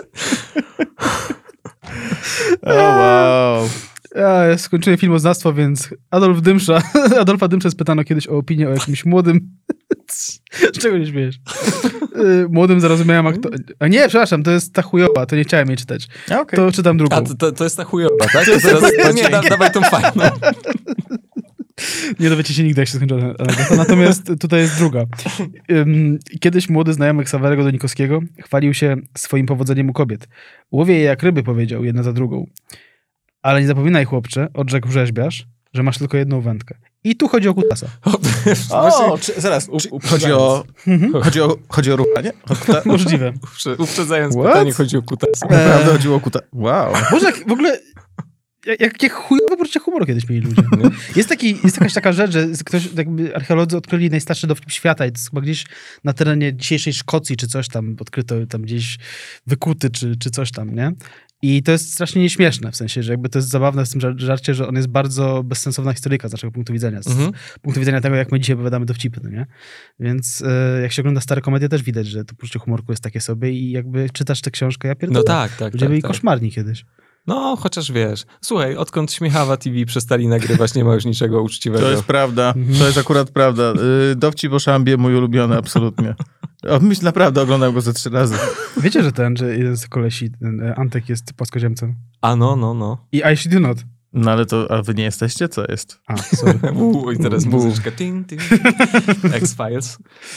O, wow. Ja skończyłem filmoznawstwo, więc Adolf Dymsza, Adolfa Dymsza spytano kiedyś o opinię o jakimś młodym... Z czego nie śmiejesz? Y, Młodym zarozumiałym aktorze. A nie, przepraszam, to jest ta chujowa, to nie chciałem jej czytać. Okay. To czytam drugą. A to, to, to jest ta chujowa, tak? To teraz, to nie, da, dawaj tą fajną. Nie dowiecie się nigdy, jak się skończyła ta anegdota. Natomiast tutaj jest druga. Ym, Kiedyś młody znajomy Ksawerego Donikowskiego chwalił się swoim powodzeniem u kobiet. Łowię je jak ryby, powiedział, jedna za drugą. Ale nie zapominaj, chłopcze, odrzekł rzeźbiarz, że masz tylko jedną wędkę. I tu chodzi o kutasa. O, czy, zaraz, czy, chodzi o... Chodzi o, chodzi o ruchanie? O kuta? Możliwe. Uprze- Uprzedzając What? pytanie, chodzi o kutas. Naprawdę chodziło o kuta. Wow. Może jak w ogóle... jak- Jakie chujowe poczucie humoru kiedyś mieli ludzie. Nie? Jest, taki, jest jakaś taka rzecz, że ktoś, jakby archeolodzy odkryli najstarszy dowcip świata i to jest chyba gdzieś na terenie dzisiejszej Szkocji czy coś tam odkryto, tam gdzieś wykuty czy, czy coś tam, nie? I to jest strasznie nieśmieszne, w sensie, że jakby to jest zabawne w tym żar- żarcie, że on jest bardzo bezsensowna historyjka z naszego punktu widzenia. Z Mhm. punktu widzenia tego, jak my dzisiaj opowiadamy dowcipy, no nie? Więc e, jak się ogląda stare komedie, też widać, że to poczucie humorku jest takie sobie i jakby czytasz tę książkę, ja pierdolę. No tak, tak. Ludzie tak, byli tak. koszmarni kiedyś. No, chociaż wiesz. Słuchaj, odkąd Śmiechawa T V przestali nagrywać, nie ma już niczego uczciwego. To jest prawda, to jest akurat prawda. Yy, Dowcip o Szambie, mój ulubiony, absolutnie. O, myśl, naprawdę oglądam go ze trzy razy. Wiecie, że ten, że jeden z kolesi, ten e, Antek jest płaskoziemcem? A no, no, no. I I do not. No ale to, a wy nie jesteście? Co jest? A, sorry. Uuu, i teraz Uuu. muzyczka. Ting, ting. X-Files.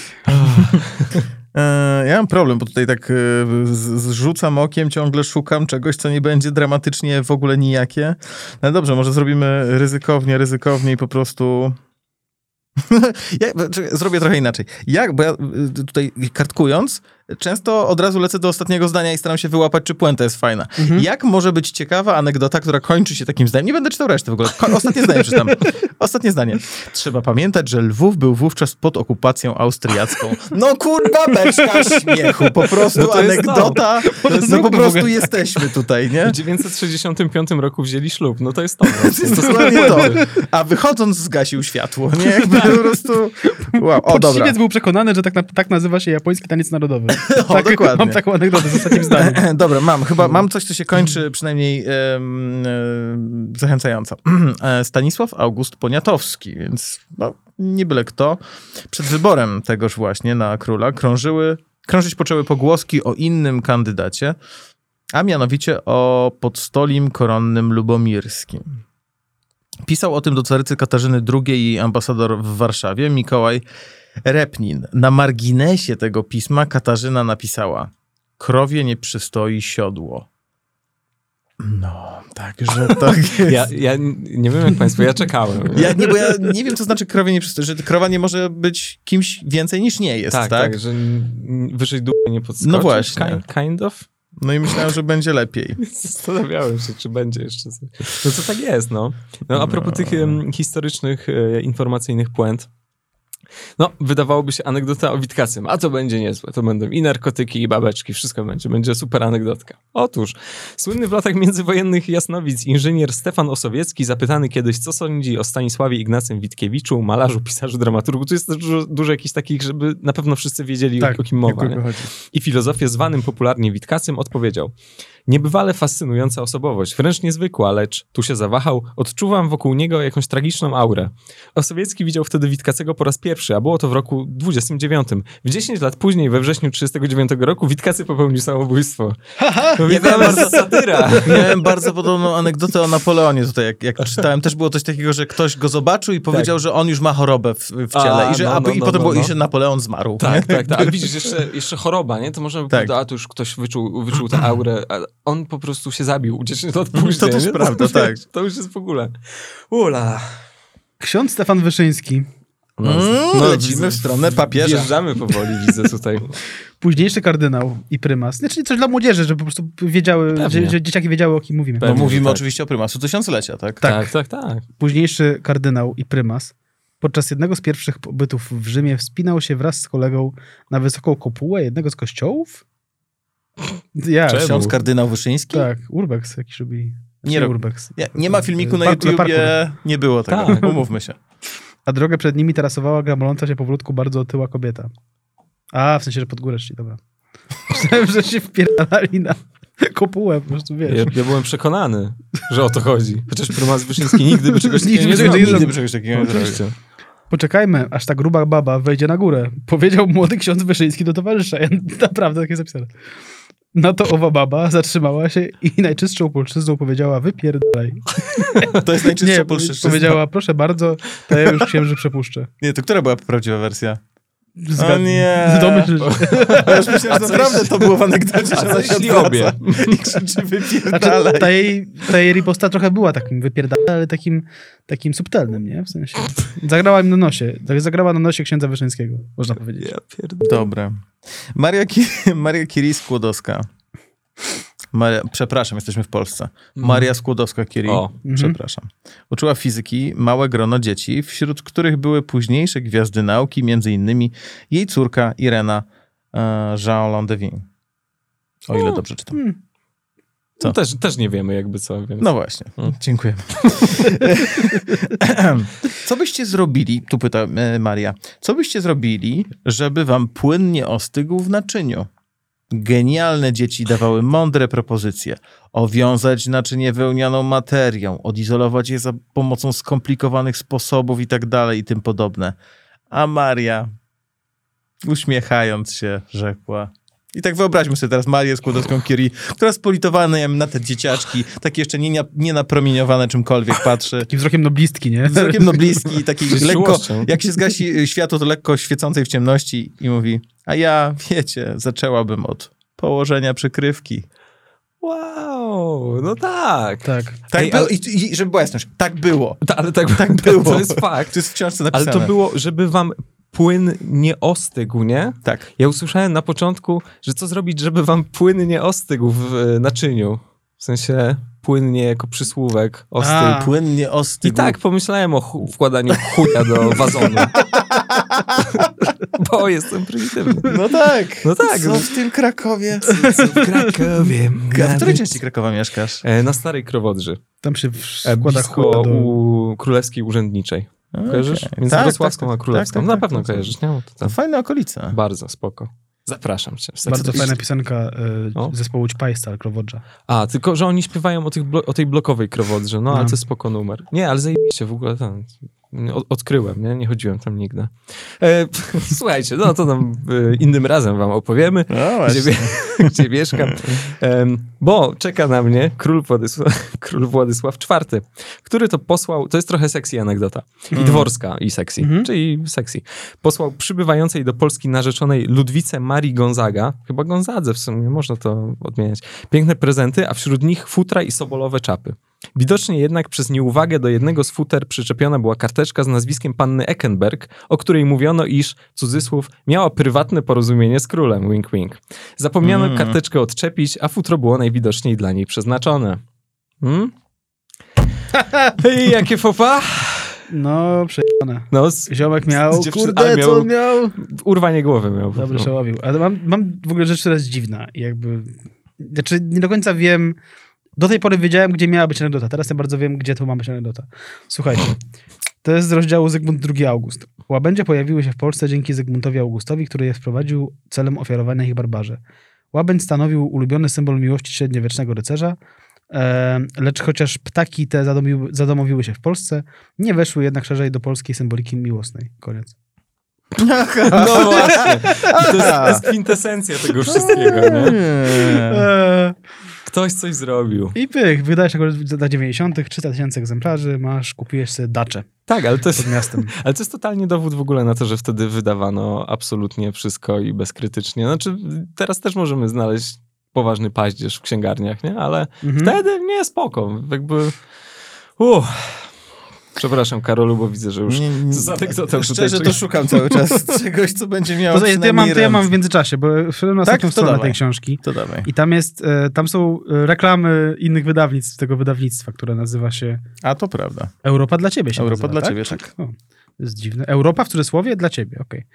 E, ja mam problem, bo tutaj tak e, z- zrzucam okiem, ciągle szukam czegoś, co nie będzie dramatycznie w ogóle nijakie. No dobrze, może zrobimy ryzykownie, ryzykownie i po prostu... ja, czekaj, zrobię trochę inaczej. Jak, bo ja y, tutaj kartkując, często od razu lecę do ostatniego zdania i staram się wyłapać, czy puenta jest fajna. Mhm. Jak może być ciekawa anegdota, która kończy się takim zdaniem? Nie będę czytał reszty w ogóle. Ko- ostatnie zdanie przeczytam. Ostatnie zdanie. Trzeba pamiętać, że Lwów był wówczas pod okupacją austriacką. No kurwa, beczka śmiechu. Po prostu No to jest anegdota. To No, jest no to. po prostu Mogę. jesteśmy tutaj, nie? W dziewięćset sześćdziesiątym piątym roku wzięli ślub. No to jest to. To jest dokładnie to. A wychodząc zgasił światło, nie? Jakby po prostu... Wow. O, dobra. Poczciwiec był przekonany, że tak, na, tak nazywa się japoński taniec narodowy. O, tak, dokładnie. Mam taką anegdotę z ostatnim zdaniem. Dobra, mam. Chyba mam coś, co się kończy przynajmniej em, em, zachęcająco. E, Stanisław August Poniatowski, więc no, nie byle kto. Przed wyborem tegoż właśnie na króla krążyły, krążyć poczęły pogłoski o innym kandydacie, a mianowicie o podstolim koronnym lubomirskim. Pisał o tym do carycy Katarzyny drugiej i ambasador w Warszawie Mikołaj Repnin. Na marginesie tego pisma Katarzyna napisała: krowie nie przystoi siodło. No, także tak jest. Ja, ja nie wiem jak państwo, ja czekałem. Ja, nie, bo ja nie wiem, co znaczy krowie nie przystoi, że krowa nie może być kimś więcej niż nie jest, tak? tak, tak, że n- wyżej dupy nie podskoczyć. No właśnie. Kind, kind of? No i myślałem, że będzie lepiej. Zastanawiałem się, czy będzie jeszcze coś. No to tak jest, no. No a propos tych em, historycznych, e, informacyjnych puent, no, wydawałoby się anegdota o Witkacym, a to będzie niezłe. To będą i narkotyki, i babeczki, wszystko będzie. Będzie super anegdotka. Otóż, słynny w latach międzywojennych Jasnowic inżynier Stefan Osowiecki, zapytany kiedyś, co sądzi o Stanisławie Ignacym Witkiewiczu, malarzu, pisarzu, dramaturgu. Tu jest też dużo, dużo jakichś takich, żeby na pewno wszyscy wiedzieli, Tak, o kim mowa. o Nie? kogo chodzi. I filozofie zwanym popularnie Witkacym odpowiedział: niebywale fascynująca osobowość, wręcz niezwykła, lecz tu się zawahał, odczuwam wokół niego jakąś tragiczną aurę. Osowiecki widział wtedy Witkacego po raz pierwszy, a było to w roku dwudziestym dziewiątym. W dziesięć lat później, we wrześniu trzydziestego dziewiątego roku, Witkacy popełnił samobójstwo. No, Ja ja miałem bardzo satyra. Miałem bardzo podobną anegdotę o Napoleonie tutaj, jak, jak czytałem. Też było coś takiego, że ktoś go zobaczył i powiedział, że on już ma chorobę w, w ciele. A, I, że, no, a, no, i no, potem no, było, no. i że Napoleon zmarł. Tak, tak, tak. Ale widzisz, jeszcze, jeszcze choroba, nie? To można by Tak. powiedzieć, a tu już ktoś wyczuł, wyczuł tę aurę, a on po prostu się zabił dziesięć lat później. To też nie? prawda, tak. To już jest w ogóle... Ula. Ksiądz Stefan Wyszyński, No, Mm, lecimy widzę, w stronę papieża. Wjeżdżamy powoli, widzę tutaj. późniejszy kardynał i prymas. Znaczy coś dla młodzieży, żeby po prostu wiedziały, Pewnie. że, że dzieciaki wiedziały, o kim mówimy. No, Pewnie, mówimy tak. oczywiście o prymasu tysiąclecia, tak? Tak, tak, tak. Późniejszy kardynał i prymas podczas jednego z pierwszych pobytów w Rzymie wspinał się wraz z kolegą na wysoką kopułę jednego z kościołów? Ja, Czemu? Ksiądz kardynał Wyszyński? tak, Urbex jakiś robili. Nie Nie rob- Urbex. Nie, nie ma filmiku na Park- YouTubie, parkour. nie było tego, Tak. umówmy się. A drogę przed nimi tarasowała gramoląca się powolutku bardzo otyła kobieta. A, w sensie, że pod górę szli, dobra. Myślałem, że się wpierdalali na kopułę, po prostu, wiesz. Ja, ja byłem przekonany, że o to chodzi. Chociaż prymas Wyszyński nigdy by czegoś Nigdy takiego nie by czegoś zrobił. takiego Nigdy by czegoś takiego nie zrobił. Oczywiście. Poczekajmy, aż ta gruba baba wejdzie na górę. Powiedział młody ksiądz Wyszyński do towarzysza. Ja, naprawdę, tak jest zapisane. Na to owa baba zatrzymała się i najczystszą polszczyzną powiedziała: wypierdalaj. To jest najczystsza Nie, polszczyzna. powiedziała: proszę bardzo, to ja już księży przepuszczę. Nie, to która była prawdziwa wersja? Zgadnij. O nie. Domyśl się. Ja już myślałem, że naprawdę to było w anegdocie, że A ona co się jeśli odwraca obie? i krzyczy Znaczy, wypierdalaj. ta jej, ta jej riposta trochę była takim wypierdalem, ale takim, takim subtelnym, nie? W sensie. Zagrała im na nosie. Zagrała na nosie księdza Wyszyńskiego, można powiedzieć. Ja pierdolę. Dobre. Maria, Ki Maria Curie-Skłodowska. Maria, przepraszam, jesteśmy w Polsce. Maria Skłodowska-Curie. O. Przepraszam. Uczyła fizyki małe grono dzieci, wśród których były późniejsze gwiazdy nauki, między innymi jej córka Irena e, Jean Landevin. O ile O. dobrze czytam. Hmm. No też, też nie wiemy jakby co, więc... No właśnie, Hmm. dziękujemy. Co byście zrobili, tu pyta e, Maria, co byście zrobili, żeby wam płyn nie ostygł w naczyniu? Genialne dzieci dawały mądre propozycje. Owiązać naczynie wełnianą materią, odizolować je za pomocą skomplikowanych sposobów i tak dalej i tym podobne. A Maria, uśmiechając się, rzekła... I tak wyobraźmy sobie teraz Marię Skłodowską-Curie, która z politowaniem na te dzieciaczki, takie jeszcze nie, nie napromieniowane czymkolwiek patrzy. Takim wzrokiem noblistki, nie? Wzrokiem noblistki, takiej Z lekko, czułością. jak się zgasi światło, to lekko świecącej w ciemności i mówi, a ja, wiecie, zaczęłabym od położenia przykrywki. Wow, no tak. Tak. Tak Ej, było, ale- i, i żeby była jasność, tak było. Ta, ale tak, Tak było. To jest fakt. To jest w książce Ale napisane. to było, żeby wam płyn nie ostygł, nie? Tak. Ja usłyszałem na początku, że co zrobić, żeby wam płyn nie ostygł w e, naczyniu. W sensie płyn nie jako przysłówek ostygł. A. Płynnie ostygł. I tak pomyślałem o chu- wkładaniu chuja do wazonu. Bo jestem prymitywny. No tak. No tak. Co w tym Krakowie? W Krakowie. A w której części Krakowa mieszkasz? E, Na Starej Krowodrzy. Tam się E, wkłada blisko chuja do... u Królewskiej Urzędniczej. Kojarzysz? Okay. Między Tak, Wrocławską tak, a Królewską. tak, tak, Na tak, pewno tak, kojarzysz, nie? To To tam. fajne okolice. Bardzo spoko. Zapraszam cię. Bardzo I- fajna piosenka O. y, zespołu Ćpajsta, Krowodrza. A, tylko, że oni śpiewają o, tych blo- o tej blokowej Krowodrze. No, ale No. to jest spoko numer. Nie, ale zajebiście w ogóle tam. Od, odkryłem, nie? Nie chodziłem tam nigdy. E, słuchajcie, no to nam e, innym razem wam opowiemy, No gdzie, właśnie. mie- gdzie mieszkam. Em, bo czeka na mnie król Władysław, król Władysław czwarty, który to posłał, to jest trochę sexy anegdota. I dworska, i sexy, Mhm. czyli sexy. Posłał przybywającej do Polski narzeczonej Ludwice Marii Gonzaga, chyba Gonzadze w sumie, można to odmieniać, piękne prezenty, a wśród nich futra i sobolowe czapy. Widocznie jednak przez nieuwagę do jednego z futer przyczepiona była karteczka z nazwiskiem panny Eckenberg, o której mówiono, iż, cudzysłów, miała prywatne porozumienie z królem, wink wink. Zapomniano Mm. karteczkę odczepić, a futro było najwidoczniej dla niej przeznaczone. Hmm? Hej, jakie fopa? No, przejebane. No, z, Ziomek miał, z dziewczyn- kurde, ale miał- co on miał? urwanie głowy miał. Dobrze no. się łowił. Ale mam, mam w ogóle rzecz, która jest dziwna. Jakby, znaczy nie do końca wiem, do tej pory wiedziałem, gdzie miała być anegdota. Teraz ja bardzo wiem, gdzie to ma być anegdota. Słuchajcie, to jest z rozdziału Zygmunt drugi August. Łabędzie pojawiły się w Polsce dzięki Zygmuntowi Augustowi, który je wprowadził celem ofiarowania ich barbarze. Łabędź stanowił ulubiony symbol miłości średniowiecznego rycerza, e, lecz chociaż ptaki te zadomiły, zadomowiły się w Polsce, nie weszły jednak szerzej do polskiej symboliki miłosnej. Koniec. No właśnie. I to jest, to jest kwintesencja tego wszystkiego, nie? Eee, Ktoś coś zrobił. I pych, wydajesz go za dziewięćdziesiątych, trzysta tysięcy egzemplarzy, masz, kupujesz sobie daczę Tak, ale to jest... pod miastem. Ale to jest totalnie dowód w ogóle na to, że wtedy wydawano absolutnie wszystko i bezkrytycznie. Znaczy, teraz też możemy znaleźć poważny paździerz w księgarniach, nie? Ale Mhm. wtedy nie, spoko. Jakby... Uh. Przepraszam, Karolu, bo widzę, że już Nie, nie, z anegdotą szczerze tutaj to czegoś- szukam cały czas czegoś, co będzie miało To, ja, to, ja mam, przynajmniej to ja mam w ręce. międzyczasie, bo wszedłem na Tak? ostatnią To stronę dawaj. tej książki To dawaj. i tam jest, e, tam są e, reklamy innych wydawnictw, tego wydawnictwa, które nazywa się A to prawda. Europa dla ciebie się Europa nazywa, dla tak? ciebie, tak. O, to jest dziwne. Europa w cudzysłowie dla ciebie, okej.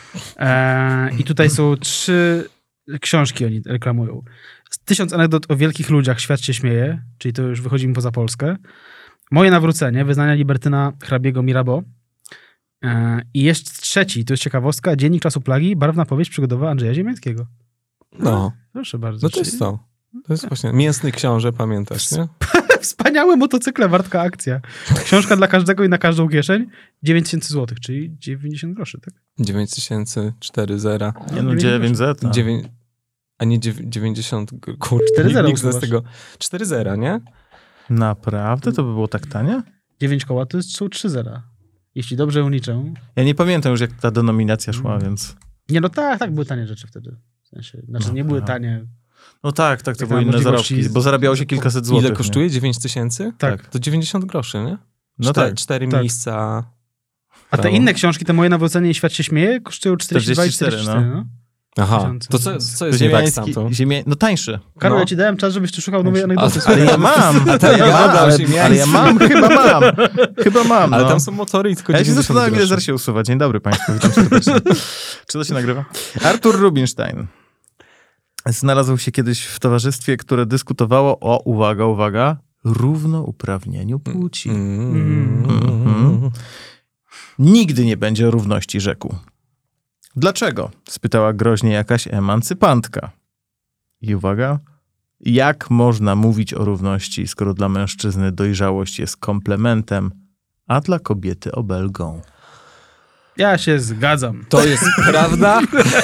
E, I tutaj są trzy książki oni reklamują. Tysiąc anegdot o wielkich ludziach, świat się śmieje, czyli to już wychodzimy poza Polskę. Moje nawrócenie, wyznania libertyna hrabiego Mirabeau. E, I jeszcze trzeci, to jest ciekawostka, Dziennik Czasu Plagi, barwna powieść przygodowa Andrzeja Ziemiańskiego. No, Proszę bardzo. no to jest to. To jest właśnie mięsny książę, pamiętasz, nie? Wspaniałe motocykle, wartka akcja. Książka dla każdego i na każdą kieszeń, dziewięć tysięcy złotych, czyli dziewięćdziesiąt groszy, tak? dziewięć tysięcy, cztery zera. Nie no, dziewięć zeta. Dziewię... A nie dziew... dziewięćdziesiąt... Kurczę, cztery zera nikt z usuwasz. tego... cztery zera, nie? Naprawdę? To by było tak tanie? dziewięć koła to jest, są trzy zera. Jeśli dobrze liczę. Ja nie pamiętam już, jak ta denominacja szła, więc... Nie, no tak, tak, były tanie rzeczy wtedy. W sensie, znaczy No, nie były no. tanie. No tak, tak, to Tak były na inne możliwości zarobki, z- bo zarabiało się kilkaset złotych. Ile nie? kosztuje? dziewięć tysięcy? Tak. To dziewięćdziesiąt groszy, nie? No Cztery, tak. cztery tak. miejsca... A te Brawo. inne książki, te moje nawrócenie i świat się śmieje, kosztują czterdzieści dwa i czterdzieści cztery, czterdzieści cztery, no. Aha, Tysiące. to co, co jest nie tak z tamtą? ziemia... No tańszy. Karol, No. ja ci dałem czas, żebyś tu szukał nowej A- anegdoty. Ale ja mam, A ta ale ja mam, anegdota ale, ziemiańska. ale ja mam, chyba mam. Chyba mam, Ale no. tam są motory i tylko Ja się dziewięćdziesiąt zastanawiam, ile groszy. zer się usuwa. Dzień dobry Państwu, witam serdecznie. Czy to się nagrywa? Artur Rubinstein znalazł się kiedyś w towarzystwie, które dyskutowało o, uwaga, uwaga, równouprawnieniu płci. Mm. Mhm. Nigdy nie będzie równości, rzekł. Dlaczego? Spytała groźnie jakaś emancypantka. I uwaga, jak można mówić o równości, skoro dla mężczyzny dojrzałość jest komplementem, a dla kobiety obelgą? Ja się zgadzam. To jest prawda?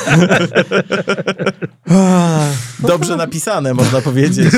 Dobrze napisane, można powiedzieć.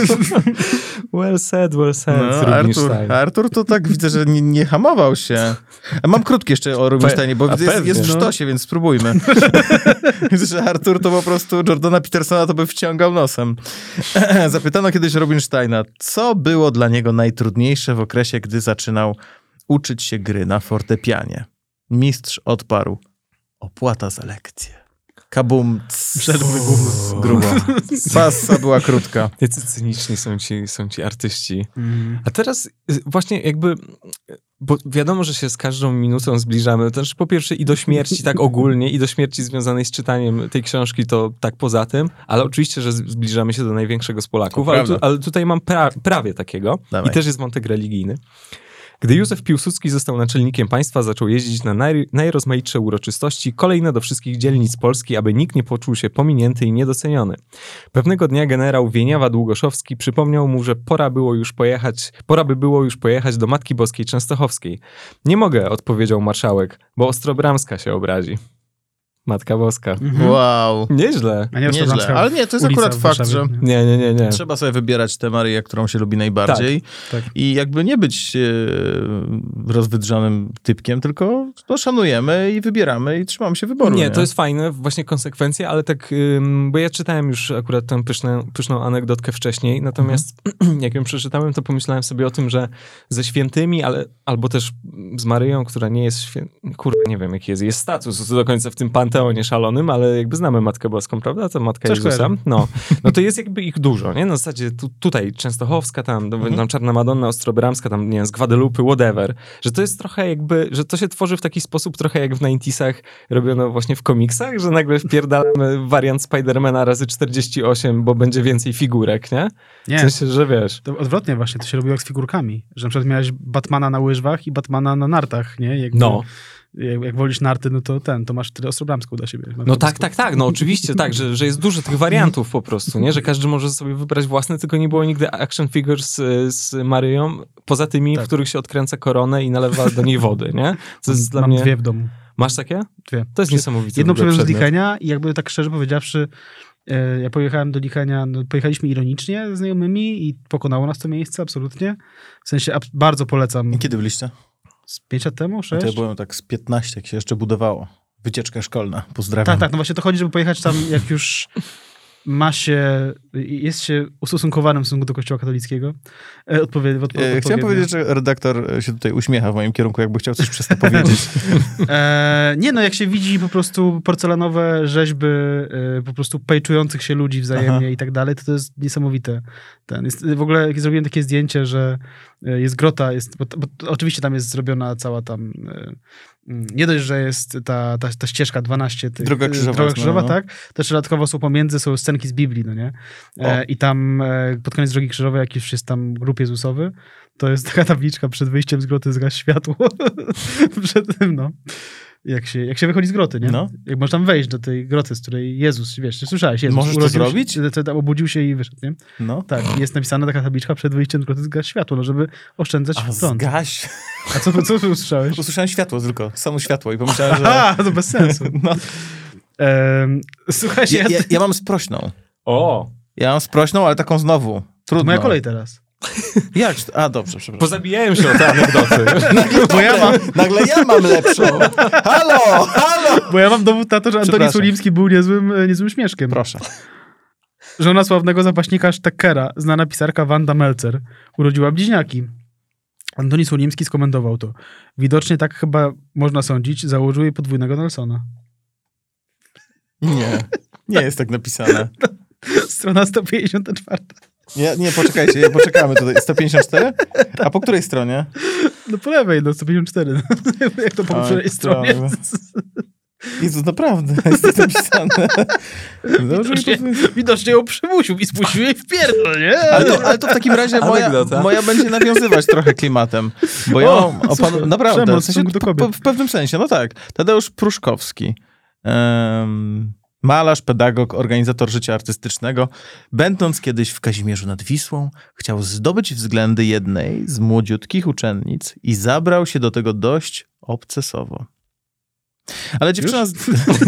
Well said, well said, No, Artur, Rubinstein. Artur to tak widzę, że nie, nie hamował się. A mam krótkie jeszcze o Rubinsteinie, bo A jest, pewnie, jest w no. sztosie, więc spróbujmy. Widzę, że Artur to po prostu Jordana Petersona to by wciągał nosem. Zapytano kiedyś Rubinsteina, co było dla niego najtrudniejsze w okresie, gdy zaczynał uczyć się gry na fortepianie. Mistrz odparł, opłata za lekcję. Kabum, Wszedłby gówno. grubo. Passa była krótka. Jacy cyniczni są ci, są ci artyści. Mm. A teraz y, właśnie jakby, bo wiadomo, że się z każdą minutą zbliżamy, to znaczy po pierwsze i do śmierci tak ogólnie, i do śmierci związanej z czytaniem tej książki, to tak poza tym, ale oczywiście, że z- zbliżamy się do największego z Polaków, To ale, tu, prawda. ale tutaj mam pra- prawie takiego Dawaj. i też jest wątek religijny. Gdy Józef Piłsudski został naczelnikiem państwa, zaczął jeździć na naj, najrozmaitsze uroczystości, kolejne do wszystkich dzielnic Polski, aby nikt nie poczuł się pominięty i niedoceniony. Pewnego dnia generał Wieniawa Długoszowski przypomniał mu, że pora było już pojechać, pora by było już pojechać do Matki Boskiej Częstochowskiej. Nie mogę, odpowiedział marszałek, bo Ostrobramska się obrazi. Matka Boska. Mhm. Wow. Nieźle. A nie Nieźle, Ostrobramska ale nie, to jest ulica akurat w fakt, Warszawie, że nie? Nie, nie, nie, nie. trzeba sobie wybierać tę Maryję, którą się lubi najbardziej Tak. i jakby nie być e, rozwydrzonym typkiem, tylko no, szanujemy i wybieramy i trzymamy się wyboru. Nie, to jest fajne, właśnie konsekwencje, ale tak, ym, bo ja czytałem już akurat tę pyszną, pyszną anegdotkę wcześniej, natomiast jak ją przeczytałem, to pomyślałem sobie o tym, że ze świętymi, ale, albo też z Maryją, która nie jest świętą, kurwa, nie wiem jaki jest jej status do końca w tym panteonie szalonym, ale jakby znamy Matkę Boską, prawda? To Matka Coś Jezusa. kojarzę. No, no to jest jakby ich dużo, nie? Na zasadzie tu, tutaj Częstochowska, tam, tam Czarna Madonna, Ostrobramska, tam nie wiem, z Gwadelupy, whatever. Że to jest trochę jakby, że to się tworzy w taki sposób trochę jak w dziewięćdziesiątych robiono właśnie w komiksach, że nagle wpierdalamy wariant Spidermana razy czterdzieści osiem, bo będzie więcej figurek, nie? Nie, W sensie, że wiesz. to odwrotnie właśnie, to się robiło jak z figurkami. Że na przykład miałeś Batmana na łyżwach i Batmana na nartach, nie? Jakby, No. Jak, jak wolisz narty, no to ten, to masz tyle Ostrobramską dla siebie. No tak, tak, tak, no oczywiście tak, że, że jest dużo tych wariantów po prostu, nie? Że każdy może sobie wybrać własny, tylko nie było nigdy action figures z, z Maryją, poza tymi, Tak. w których się odkręca koronę i nalewa do niej wody, nie? To jest dla Mam mnie... dwie w domu. Masz takie? Dwie. To jest niesamowite. Jedną w ogóle przywiozłem z przedmiot. Lichenia i jakby tak szczerze powiedziawszy, e, ja pojechałem do Lichenia, no, pojechaliśmy ironicznie ze znajomymi i pokonało nas to miejsce, absolutnie. W sensie ab- bardzo polecam. I kiedy byliście? Z pięć lat temu, No sześć? to ja byłem tak z piętnaście, jak się jeszcze budowało. Wycieczka szkolna. Pozdrawiam. Tak, tak, no właśnie to chodzi, żeby pojechać tam, jak już ma się, jest się ustosunkowanym w stosunku do Kościoła katolickiego. E, odpowie, odpo- E, Chciałem odpowiednio. powiedzieć, że redaktor się tutaj uśmiecha w moim kierunku, jakby chciał coś przez to powiedzieć. E, nie no, jak się widzi po prostu porcelanowe rzeźby e, po prostu pejczujących się ludzi wzajemnie Aha. i tak dalej, to to jest niesamowite. Ten jest, w ogóle jak zrobiłem takie zdjęcie, że e, jest grota, jest, bo, bo oczywiście tam jest zrobiona cała tam, e, mm, nie dość, że jest ta, ta, ta ścieżka dwanaście tych, Droga krzyżowa droga jest, krzyżowa no, no. tak, to jeszcze dodatkowo są pomiędzy, są scenki z Biblii, no nie? E, O. I tam e, pod koniec drogi krzyżowej, jak już jest tam grób Jezusowy, to jest taka tabliczka przed wyjściem z groty zgaś światło. Przed tym, no. Jak się, jak się wychodzi z groty, nie? No. Jak możesz tam wejść do tej groty, z której Jezus, wiesz, słyszałeś, Jezus Możesz to urodził zrobić? Się, to, to, obudził się i wyszedł, nie? No. Tak, jest napisana taka tabliczka przed wyjściem z groty zgaś światło, no żeby oszczędzać A prąd. zgaś. A co, co ty usłyszałeś? Usłyszałem światło tylko, samo światło i pomyślałem, że... Aha, to bez sensu. No. Ehm, słuchajcie, Ja, ja, ja, ja mam sprośną. O! Ja mam sprośną, ale taką znowu. to Trudno. moja kolej teraz. Jak? A, dobrze, przepraszam. Pozabijałem się o te anegdoty. Bo ja mam, Nagle ja mam lepszą. Halo, halo! bo ja mam dowód na to, że Antoni Przepraszam. Sulimski był niezłym, e, niezłym śmieszkiem. Proszę. Żona sławnego zapaśnika Sztekera, znana pisarka Wanda Meltzer, urodziła bliźniaki. Antoni Sulimski skomentował to. Widocznie tak chyba można sądzić, założył jej podwójnego Nelsona. Nie, nie jest tak napisane. Strona sto pięćdziesiąt cztery. Nie, nie, poczekajcie, poczekamy tutaj. sto pięćdziesiąt cztery? A po której stronie? No po lewej, no sto pięćdziesiąt cztery. Jak to po Oj, poprzedniej stronie. prawie. Jezu, naprawdę jest tak napisane. Dobrze, Widocznie, mi widocznie ją przymusił i spuścił jej w pierdol, nie? ale, to, ale to w takim razie moja, Anegdota. moja będzie nawiązywać trochę klimatem. Bo ja O, mam o super. panu, naprawdę, Przemoc w, w sensie, stosunku do po- kobiet. po- w pewnym sensie, no tak. Tadeusz Pruszkowski. Um, Malarz, pedagog, organizator życia artystycznego, będąc kiedyś w Kazimierzu nad Wisłą, chciał zdobyć względy jednej z młodziutkich uczennic i zabrał się do tego dość obcesowo. Ale dziewczyna... Z...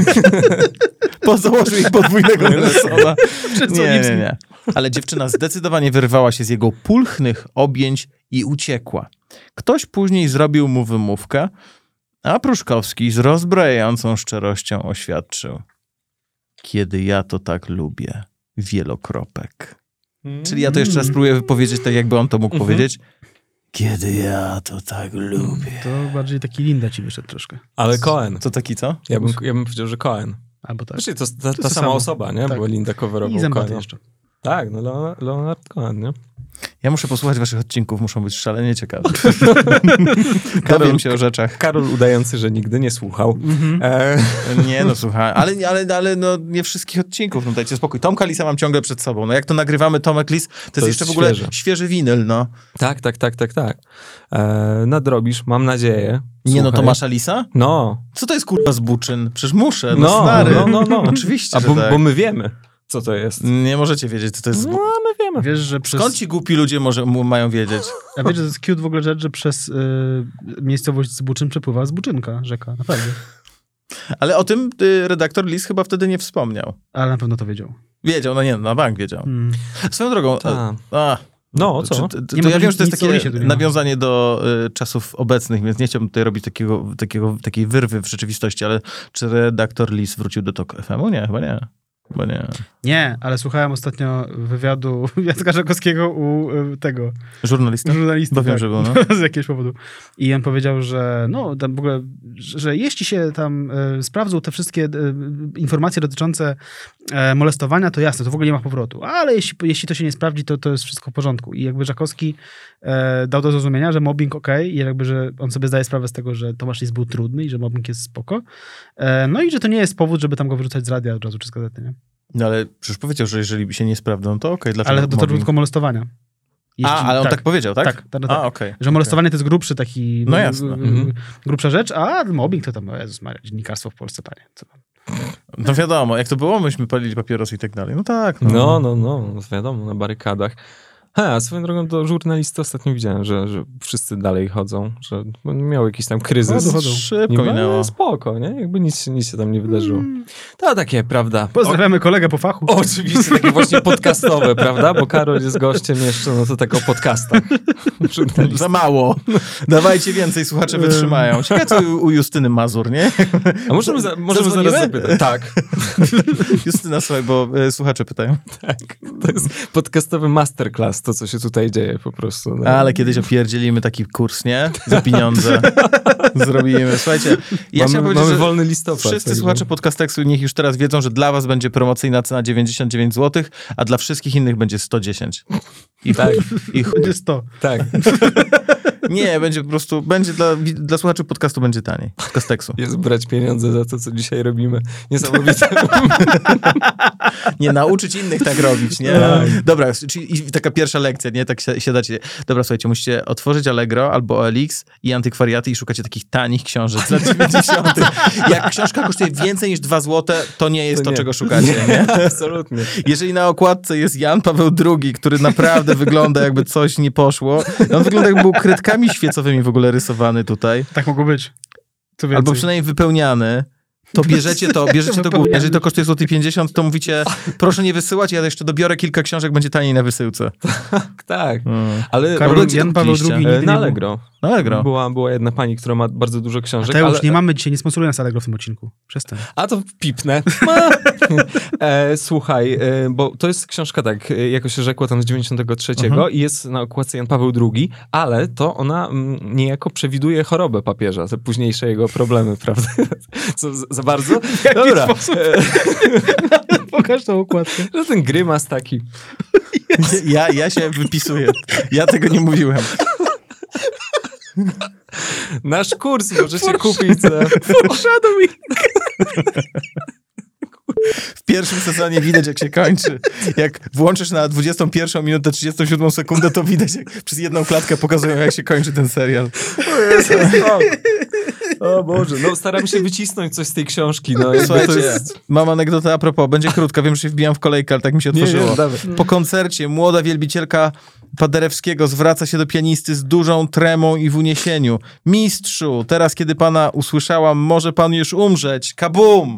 po założył jej podwójnego Nelsona. Nie, nie, nie. Ale dziewczyna zdecydowanie wyrwała się z jego pulchnych objęć i uciekła. Ktoś później zrobił mu wymówkę, a Pruszkowski z rozbrajającą szczerością oświadczył: kiedy ja to tak lubię, wielokropek. Mm. Czyli ja to jeszcze raz spróbuję wypowiedzieć tak, jakby on to mógł mm-hmm. powiedzieć. Kiedy ja to tak lubię. To bardziej taki Linda ci wyszedł troszkę. Ale Cohen. To taki co? Ja bym, ja bym powiedział, że Cohen. Albo tak. Właściwie to ta, ta to sama samo. osoba, nie? Tak. Bo Linda coverował I zębaty Cohena. jeszcze. Tak, no Leonard, Leonard Cohen, nie? Ja muszę posłuchać waszych odcinków, muszą być szalenie ciekawe. Dowiem się o rzeczach. Karol udający, że nigdy nie słuchał. Mm-hmm. E... Nie, no słuchaj, ale, ale, ale no, nie wszystkich odcinków, no dajcie spokój. Tomka Lisa mam ciągle przed sobą. No jak to nagrywamy Tomek Lis, to, to jest, jest jeszcze w ogóle świeże. świeży winyl, no. Tak, tak, tak, tak, tak. E, nadrobisz, mam nadzieję. Nie no, Tomasza Lisa? No. Co to jest kurwa z Buczyn? Przecież muszę, no, no stary. No, no, no. Oczywiście, A bo, tak. bo my wiemy, co to jest. Nie możecie wiedzieć, co to jest z No, my wiemy. Wiesz, że przez... Skąd ci głupi ludzie może, m- mają wiedzieć? A wiesz, że to jest cute w ogóle rzecz, że przez y, miejscowość Zbuczyn przepływa Zbuczynka, rzeka, naprawdę. Ale o tym y, redaktor Lis chyba wtedy nie wspomniał. Ale na pewno to wiedział. Wiedział, no nie, na bank wiedział. Hmm. Swoją drogą... Ta. A, No, co? Czy, to, Nie to ma ja tu wiem, że to jest nic o takie lisie, tu nie ma. nawiązanie do y, czasów obecnych, więc nie chciałbym tutaj robić takiego, takiego, takiej wyrwy w rzeczywistości, ale czy redaktor Lis wrócił do Tok F M-u? Nie, chyba nie. Chyba nie. Nie, ale słuchałem ostatnio wywiadu Jacka Żakowskiego u y, tego Żurnalista? żurnalisty. Bo wiem, tak, że był, no. z jakiegoś powodu. I on powiedział, że no, tam w ogóle, że jeśli się tam y, sprawdzą te wszystkie y, informacje dotyczące y, molestowania, to jasne, to w ogóle nie ma powrotu. Ale jeśli, jeśli to się nie sprawdzi, to, to jest wszystko w porządku. I jakby Żakowski y, dał do zrozumienia, że mobbing okej, i jakby, że on sobie zdaje sprawę z tego, że Tomasz Lis był trudny i że mobbing jest spoko. Y, no i że to nie jest powód, żeby tam go wyrzucać z radia od razu czy z gazety, nie? No ale przecież powiedział, że jeżeli się nie sprawdzą, to okej, okay, dlaczego Ale to mobbing? tylko molestowania. Jeśli, A, ale on tak, tak powiedział, tak? Tak, tak, tak. A, okej. Że molestowanie to jest grubszy taki... No jasne. g- Mhm. grubsza rzecz, a mobbing to tam, o Jezus Maria, dziennikarstwo w Polsce, panie. Co tam? No wiadomo, jak to było, myśmy palili papierosy i tak dalej. No tak. No, No, no, no, wiadomo, na barykadach. Ha, a swoją drogą do żurnalisty ostatnio widziałem, że, że wszyscy dalej chodzą, że miał jakiś tam kryzys. Chodzą, chodzą. Szybko Nie, minęło. no, spoko, nie? Jakby nic, się- nic się tam nie wydarzyło. To takie, prawda? Pozdrawiamy kolegę po fachu. O, oczywiście, takie właśnie podcastowe, prawda? Bo Karol jest gościem jeszcze, no to tak o podcastach. Za mało. Dawajcie więcej, słuchacze wytrzymają. Ciekawe co u u Justyny Mazur, nie? A możemy, za, możemy zaraz Zadzwonimy? zapytać. Tak, Justyna, słuchaj, bo e, słuchacze pytają. tak. To jest podcastowy masterclass, to co się tutaj dzieje po prostu. No. Ale kiedyś opierdzielimy taki kurs, nie? Za pieniądze. Zrobimy. Słuchajcie, ja mamy chciałem powiedzieć, mamy że wolny listopad. wszyscy także- słuchacze Podcasteksu niech już teraz wiedzą, że dla was będzie promocyjna cena dziewięćdziesiąt dziewięć złotych, a dla wszystkich innych będzie sto dziesięć. I Tak, I chuj. Będzie sto. tak. Nie, będzie po prostu, będzie dla, dla słuchaczy podcastu będzie taniej. Podcasteksu. Jest brać pieniądze za to, co dzisiaj robimy. Niesamowite. Nie, nauczyć innych tak robić, nie? Tak. Dobra, czyli i taka pierwsza lekcja, nie? Tak si- siadacie. Dobra, słuchajcie, musicie otworzyć Allegro albo O L X i antykwariaty i szukacie takich tanich książek z lat dziewięćdziesiątych. Jak książka kosztuje więcej niż dwa złote, to nie jest to, To nie. czego szukacie, nie? Absolutnie. Jeżeli na okładce jest Jan Paweł drugi, który naprawdę wygląda jakby coś nie poszło, on wygląda jakby był kredkami świecowymi w ogóle rysowany tutaj, Tak mogło być. Co więcej. albo przynajmniej wypełniany, to bierzecie to, bierzecie to głównie. Jeżeli to kosztuje złoty pięćdziesiąt, to mówicie, proszę nie wysyłać, ja jeszcze dobiorę kilka książek, będzie taniej na wysyłce. Tak. Mm. Ale Karol, ale gdzie Jan to Paweł kupiliście? drugi E, nigdy Na nie był. Allegro. No Allegro. Była, była jedna pani, która ma bardzo dużo książek. Mateusz, ale... nie mamy dzisiaj, nie sponsoruje nas Allegro w tym odcinku. Przestań. A to pipnę. e, słuchaj, e, bo to jest książka tak, e, jako się rzekło tam z dziewięćdziesiątego trzeciego Mhm. i jest na okładce Jan Paweł drugi, ale to ona mm, niejako przewiduje chorobę papieża, te późniejsze jego problemy, prawda? Co, za- za bardzo? Dobra. E, Pokaż tą okładkę. no ten grymas taki. Ja, ja się wypisuję. Ja tego nie mówiłem. Nasz kurs możecie kupić za... Foreshadowing. W pierwszym sezonie widać, jak się kończy. Jak włączysz na dwudziestą pierwszą minutę trzydziestą siódmą sekundę, to widać, jak przez jedną klatkę pokazują, jak się kończy ten serial. O Boże, no staram się wycisnąć coś z tej książki. No, jakby Słuchajcie, to jest... mam anegdotę a propos, będzie krótka, wiem, że się wbijam w kolejkę, ale tak mi się otworzyło. nie, dawaj. Po koncercie młoda wielbicielka Paderewskiego zwraca się do pianisty z dużą tremą i w uniesieniu. Mistrzu, teraz kiedy pana usłyszałam, może pan już umrzeć. Kabum!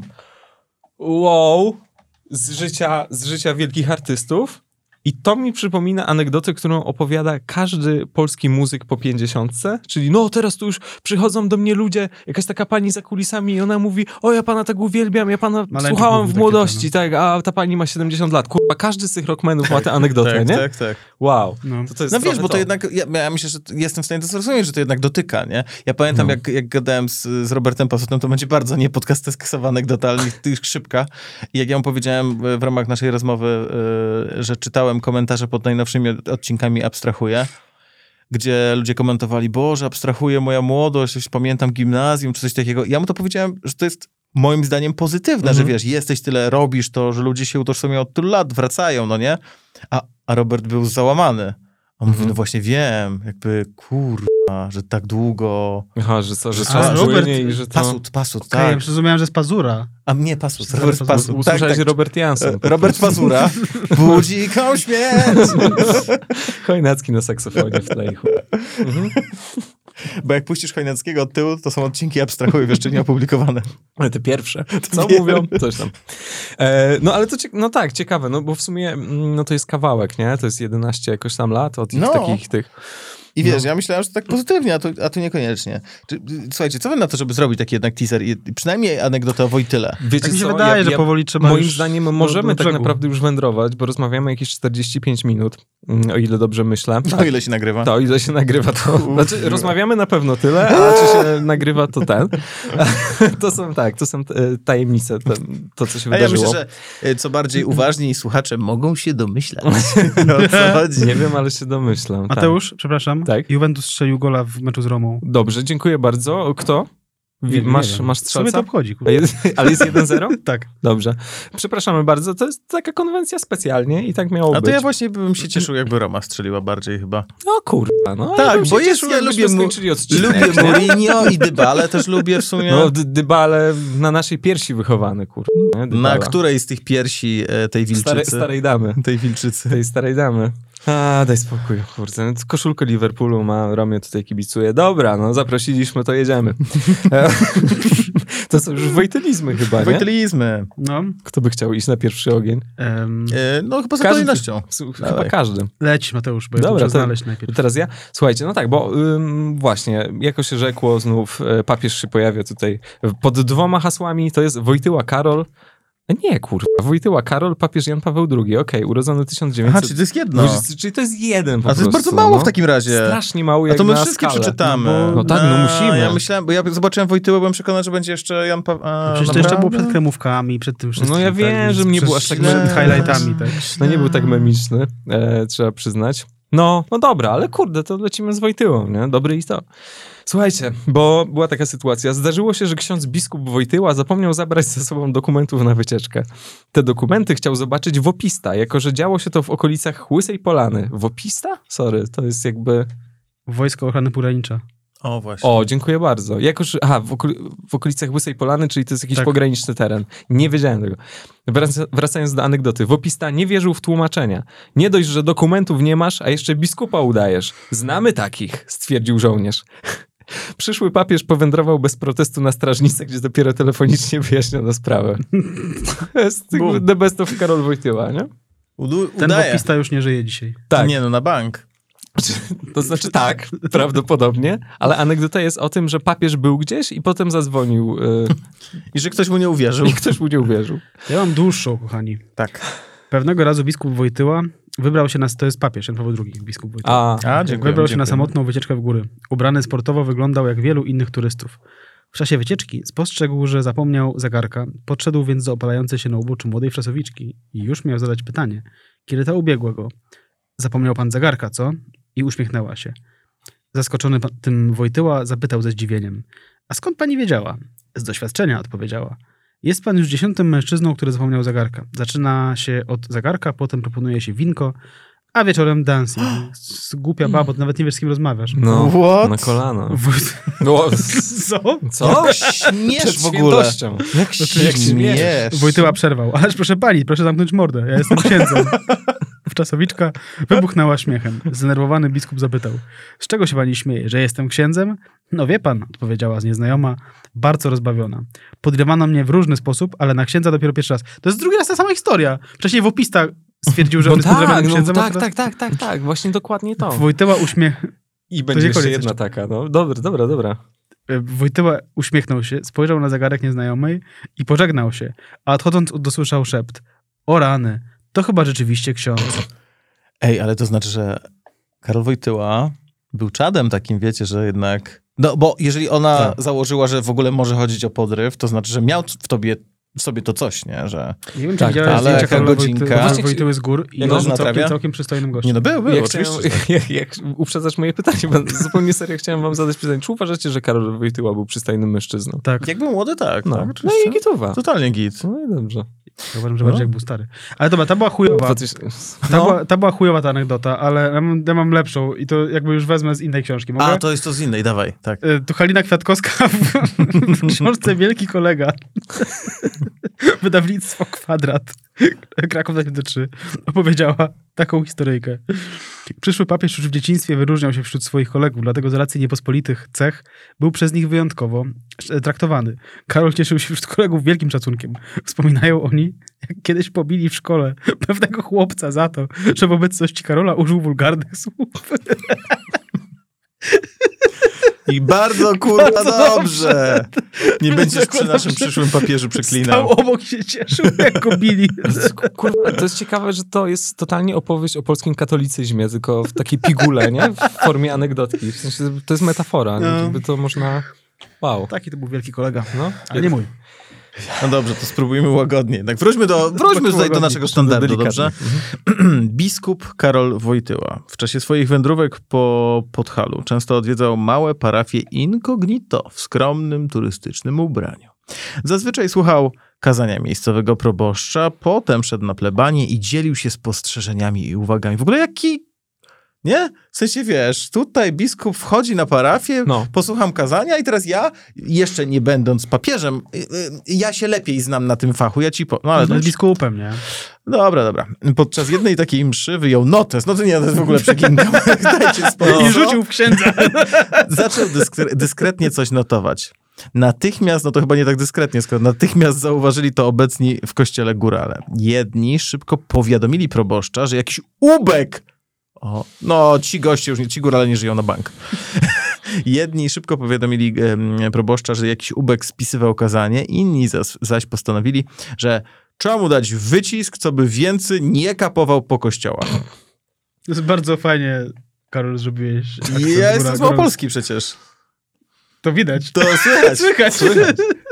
Wow, z życia, z życia wielkich artystów. I to mi przypomina anegdotę, którą opowiada każdy polski muzyk po pięćdziesiątce, czyli no teraz tu już przychodzą do mnie ludzie, jakaś taka pani za kulisami i ona mówi, o ja pana tak uwielbiam, ja pana Maleńczyk słuchałam mówi w takie młodości, tak, a ta pani ma siedemdziesiąt lat. Kurwa, każdy z tych rockmenów ma tę anegdotę, tak, nie? tak, tak. Wow. No. To to jest No wiesz, trochę bo to jednak, ja, ja myślę, że jestem w stanie to zrozumieć, że to jednak dotyka, nie? Ja pamiętam, No. jak, jak gadałem z, z Robertem Passutem, to będzie bardzo nie podcasteskowa anegdota, ale tych szybka. I jak ja mu powiedziałem w ramach naszej rozmowy, yy, że czytałem komentarze pod najnowszymi odcinkami Abstrahuję, gdzie ludzie komentowali, Boże, abstrahuję moja młodość, już pamiętam gimnazjum, czy coś takiego. Ja mu to powiedziałem, że to jest moim zdaniem pozytywne, Mhm. że wiesz, jesteś tyle, robisz to, że ludzie się utożsamiają od tylu lat, wracają, no nie? A, a Robert był załamany. On mówi, no właśnie wiem, jakby kurwa, że tak długo... Aha, że co, że A, czas Robert- płynie i że to... Pasut, Pasut, Okay, ja tak. już zrozumiałem, że z Pazura. A mnie Pasut, Robert Robert Pasut. Pasut. Tak, Usłyszałeś tak. Robert Jansson. Robert Pazura. Budziką śmierć. Chojnacki na saksofonie w tle. i chuj. Mhm. Bo jak puścisz Chojnackiego od tyłu, to są odcinki Abstrahuję, jeszcze nie opublikowane. Ale te pierwsze. Co Pier- mówią? Coś tam. E, no ale to cie- no tak, ciekawe, no bo w sumie mm, no to jest kawałek, nie? To jest jedenaście jakoś tam lat od ich No. takich tych... I wiesz, ja myślałem, że to tak pozytywnie, a tu, a tu niekoniecznie. Czy, słuchajcie, co wy na to, żeby zrobić taki jednak teaser? I, przynajmniej anegdotę o Wojtyle. Wiecie Tak mi się co, wydaje, ja, że ja, powoli trzeba moim już zdaniem do- możemy do tak brzegu. naprawdę już wędrować, bo rozmawiamy jakieś czterdzieści pięć minut, mm, o ile dobrze myślę. O ile się nagrywa. To, o ile się nagrywa, to... Znaczy, rozmawiamy na pewno tyle, a czy się nagrywa, to ten. To są, tak, to są e, tajemnice, to, to co się A ja wydarzyło. myślę, że e, co bardziej uważni słuchacze mogą się domyślać, o co chodzi. Nie wiem, ale się domyślam. tak. Mateusz, przepraszam, Tak. Juventus strzelił gola w meczu z Romą. Dobrze, dziękuję bardzo. Kto? Wi- Nie wiem, masz, nie wiem. masz Co mnie to strzelca? obchodzi? A jest- Ale jest jeden zero? Tak. Dobrze. Przepraszamy bardzo. To jest taka konwencja specjalnie i tak miało A to być. ja właśnie bym się cieszył, jakby Roma strzeliła bardziej chyba. No kurwa, no. Tak, ja bym się bo jest- cieszył, ja jakbyśmy lubię mu- skończyli odcinek, Lubię nie? Mourinho i Dybale też lubię w sumie. No, D- Dybale na naszej piersi wychowany, kurwa. nie? Dybala. Na której z tych piersi e, tej wilczycy? Starej, starej damy. Tej wilczycy. Tej starej damy. A, daj spokój, kurde. Koszulkę Liverpoolu ma, Romie tutaj kibicuje. Dobra, no zaprosiliśmy, to jedziemy. E, to są już wojtylizmy chyba, nie? Wojtylizmy. No. Kto by chciał iść na pierwszy ogień? Um, E, no chyba za Każdy- kolejnością. S- Chyba Dawaj. każdy. leć, Mateusz, bo ja Dobra, to muszę to- znaleźć najpierw. Teraz ja? Słuchajcie, no tak, bo ym, właśnie, jako się rzekło, znów e, papież się pojawia tutaj pod dwoma hasłami, to jest Wojtyła Karol. Nie, kurwa, Wojtyła Karol, papież Jan Paweł drugi, okej, urodzony tysiąc Aha, dziewięćset... czyli to jest jedno. No, czyli to jest jeden po A to jest prostu, bardzo mało no. w takim razie. Strasznie mało A jak to my na wszystkie skalę. przeczytamy. No tak, no musimy. Ja myślałem, bo ja zobaczyłem Wojtyłę, byłem przekonany, że będzie jeszcze Jan Paweł. Przecież to jeszcze było przed kremówkami, przed tym wszystkim. No ja tak? wiem, że mnie Przed- było aż tak... Przed highlightami, tak. No nie był tak memiczny, e, trzeba przyznać. No, no dobra, ale kurde, to lecimy z Wojtyłą, nie? Dobry i to. Słuchajcie, bo była taka sytuacja. Zdarzyło się, że ksiądz biskup Wojtyła zapomniał zabrać ze sobą dokumentów na wycieczkę. Te dokumenty chciał zobaczyć Wopista, jako że działo się to w okolicach Łysej Polany. Wopista? Sorry, to jest jakby... Wojsko Ochrony Pogranicza. O, właśnie. O, dziękuję bardzo. Jako, że... Aha, w, okoli... w okolicach Łysej Polany, czyli to jest jakiś Tak. pograniczny teren. Nie wiedziałem tego. Wraca... Wracając do anegdoty. Wopista nie wierzył w tłumaczenia. Nie dość, że dokumentów nie masz, a jeszcze biskupa udajesz. Znamy takich, stwierdził żołnierz. Przyszły papież powędrował bez protestu na strażnicę, gdzie dopiero telefonicznie wyjaśniono sprawę. To jest Bum. the best of Karol Wojtyła, nie? Udu- Ten udaje. Wopista już nie żyje dzisiaj. Tak. Nie no, na bank. To znaczy tak, prawdopodobnie, ale anegdota jest o tym, że papież był gdzieś i potem zadzwonił yy, I że ktoś mu nie uwierzył. i ktoś mu nie uwierzył. Ja mam dłuższą, kochani. Tak. Pewnego razu biskup Wojtyła wybrał się na... To jest papież, Jan Paweł drugi, biskup Wojtyła. A, A, dziękuję. Wybrał się na samotną wycieczkę w góry. Ubrany sportowo wyglądał jak wielu innych turystów. W czasie wycieczki spostrzegł, że zapomniał zegarka, podszedł więc do opalającej się na uboczu młodej fresowiczki i już miał zadać pytanie, kiedy ta ubiegła go. Zapomniał pan zegarka, co? I uśmiechnęła się. Zaskoczony pa- tym Wojtyła zapytał ze zdziwieniem. A skąd pani wiedziała? Z doświadczenia, odpowiedziała. Jest pan już dziesiątym mężczyzną, który zapomniał zegarka. Zaczyna się od zegarka, potem proponuje się winko, a wieczorem dancing. Głupia babo, nawet nie wiesz, z kim rozmawiasz. No, What? na kolano. Wójt... No, Co? co? Śmiesz Przed w ogóle. świętością. Jak się jak śmiesz. Wojtyła przerwał. Ależ proszę pani, proszę zamknąć mordę. Ja jestem księdzem. Wczasowiczka wybuchnęła śmiechem. Zdenerwowany biskup zapytał. Z czego się pani śmieje? Że jestem księdzem? No wie pan, odpowiedziała z nieznajoma, bardzo rozbawiona. Podrywano mnie w różny sposób, ale na księdza dopiero pierwszy raz. To jest drugi raz ta sama historia. Wcześniej Wopista stwierdził, że No on jest podrywanym tak, no, księdzem. tak, tak, tak, tak, tak, właśnie dokładnie to. Wojtyła uśmiech... I będzie jeszcze koniec jedna jeszcze. taka, no. Dobra, dobra, dobra. Wojtyła uśmiechnął się, spojrzał na zegarek nieznajomej i pożegnał się, a odchodząc dosłyszał szept. O rany, to chyba rzeczywiście ksiądz. Ej, ale to znaczy, że Karol Wojtyła był czadem takim, wiecie, że jednak... No, bo jeżeli ona Tak. założyła, że w ogóle może chodzić o podryw, to znaczy, że miał w tobie w sobie to coś, nie? Że... Nie wiem, czy Tak, widziałeś ale zdjęcia jaka Karola godzinka. Wojtyły, Właśnie Wojtyły z gór i jak on on był całkiem, naprawia? całkiem przystojnym gościem. Nie no, był, był, Jak, oczywiście. chciałem, jak, jak uprzedzasz moje pytanie, bo zupełnie serio chciałem wam zadać pytanie. Czy uważacie, że Karol Wojtyła był przystojnym mężczyzną? Tak, Jak był młody, tak. No, tak no oczywiście. i gituwa. Totalnie git. No i dobrze. ja uważam, że bardziej jak był stary. Ale dobra, ta była chujowa. To też- Ta, No. była, ta była chujowa ta anegdota, ale ja mam, ja mam lepszą i to jakby już wezmę z innej książki. Mogę? A, to jest to z innej, dawaj. Tak. Y, Tu Halina Kwiatkowska w, w książce Wielki Kolega. Wydawnictwo Kwadrat. Kraków dwa tysiące trzy. Opowiedziała taką historyjkę. Przyszły papież już w dzieciństwie wyróżniał się wśród swoich kolegów, dlatego z racji niepospolitych cech był przez nich wyjątkowo traktowany. Karol cieszył się wśród kolegów wielkim szacunkiem. Wspominają oni, jak kiedyś pobili w szkole pewnego chłopca za to, że w obecności Karola użył wulgarnych słów. I bardzo, kurwa, Bardzo dobrze. Nie będziesz przy Dobrze. naszym przyszłym papieżu Stał przeklinał. obok się cieszył, jak go bili. Kurwa, to jest ciekawe, że to jest totalnie opowieść o polskim katolicyzmie, tylko w takiej pigule, nie? W formie anegdotki. W sensie, to jest metafora, No. no. Jakby to można... Wow. Taki to był wielki kolega. No. Ale nie mój. No dobrze, to spróbujmy łagodnie. Tak, wróćmy do, wróćmy tutaj do naszego standardu, dobrze? Biskup Karol Wojtyła w czasie swoich wędrówek po Podhalu często odwiedzał małe parafie incognito w skromnym, turystycznym ubraniu. Zazwyczaj słuchał kazania miejscowego proboszcza, potem szedł na plebanię i dzielił się spostrzeżeniami i uwagami. W ogóle jaki... Nie? W sensie, wiesz, tutaj biskup wchodzi na parafię, No. posłucham kazania i teraz ja, jeszcze nie będąc papieżem, y, y, ja się lepiej znam na tym fachu, ja ci po... No ale Ale dobrze. z biskupem, nie? Dobra, dobra. Podczas jednej takiej mszy wyjął notes. No to nie, to jest w ogóle przeginka. Dajcie spokój. I rzucił w księdza. Zaczął dyskre- dyskretnie coś notować. Natychmiast, no to chyba nie tak dyskretnie, skoro natychmiast zauważyli to obecni w kościele górale. Jedni szybko powiadomili proboszcza, że jakiś ubek... O, no, ci goście już nie, ci górale nie żyją na bank. Jedni szybko powiadomili em, proboszcza, że jakiś ubek spisywał kazanie, inni zaś, zaś postanowili, że trzeba mu dać wycisk, co by więcej nie kapował po kościołach. To jest bardzo fajnie, Karol, zrobiłeś. akcent Ja góra- jestem z góralski. Małopolski przecież. To widać. To słychać. Słychać. Słychać.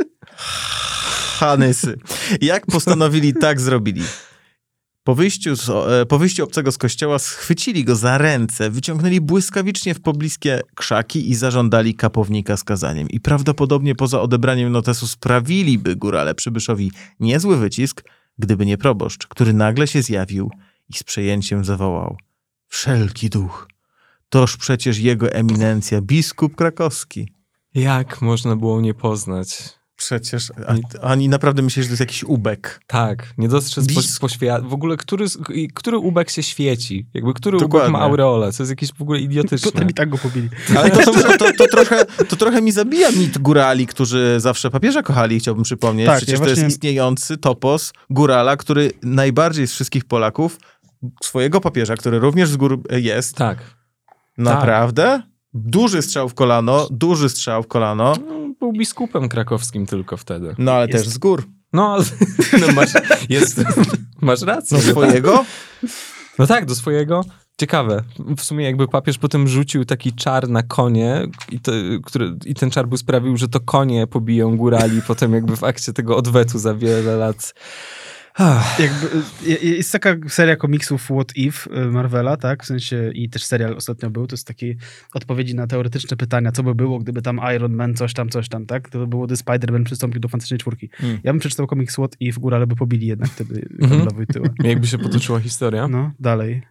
Hanysy. Jak postanowili, tak zrobili. Po wyjściu, z, e, po wyjściu obcego z kościoła schwycili go za ręce, wyciągnęli błyskawicznie w pobliskie krzaki i zażądali kapownika z kazaniem. I prawdopodobnie poza odebraniem notesu sprawiliby górale przybyszowi niezły wycisk, gdyby nie proboszcz, który nagle się zjawił i z przejęciem zawołał: wszelki duch, toż przecież jego eminencja, biskup krakowski. Jak można było nie poznać? Przecież, a, oni naprawdę myśleli, że to jest jakiś ubek. Tak, nie dostrzec po, Bis- poświa... W ogóle, który, z- i- który ubek się świeci? Jakby, który ubek Dokładnie. ma aureolę? Co jest jakieś w ogóle idiotyczne. Potem i tak go pobili. Ale to, to, to, to, trochę, to trochę mi zabija mit górali, którzy zawsze papieża kochali, chciałbym przypomnieć. Tak, Przecież ja to jest właśnie- istniejący topos górala, który najbardziej z wszystkich Polaków, swojego papieża, który również z gór jest, Tak. naprawdę duży strzał w kolano, duży strzał w kolano, No, był biskupem krakowskim tylko wtedy. no ale Jest- też z gór. No, ale no masz, jest, masz rację. No swojego? No tak, do swojego. Ciekawe. W sumie jakby papież potem rzucił taki czar na konie i, to, który, i ten czar by sprawił, że to konie pobiją górali potem jakby w akcie tego odwetu za wiele lat. Ah. Jakby, y, jest taka seria komiksów What If y, Marvela, tak? W sensie i też serial ostatnio był. To jest takie odpowiedzi na teoretyczne pytania, co by było, gdyby tam Iron Man coś tam, coś tam, tak? To by było, gdy Spider-Man przystąpił do Fantastycznej Czwórki. Hmm. Ja bym przeczytał komiks What If, górale by pobili jednak wtedy Mhm. Karola Wojtyła. Jakby się potoczyła historia. No, dalej.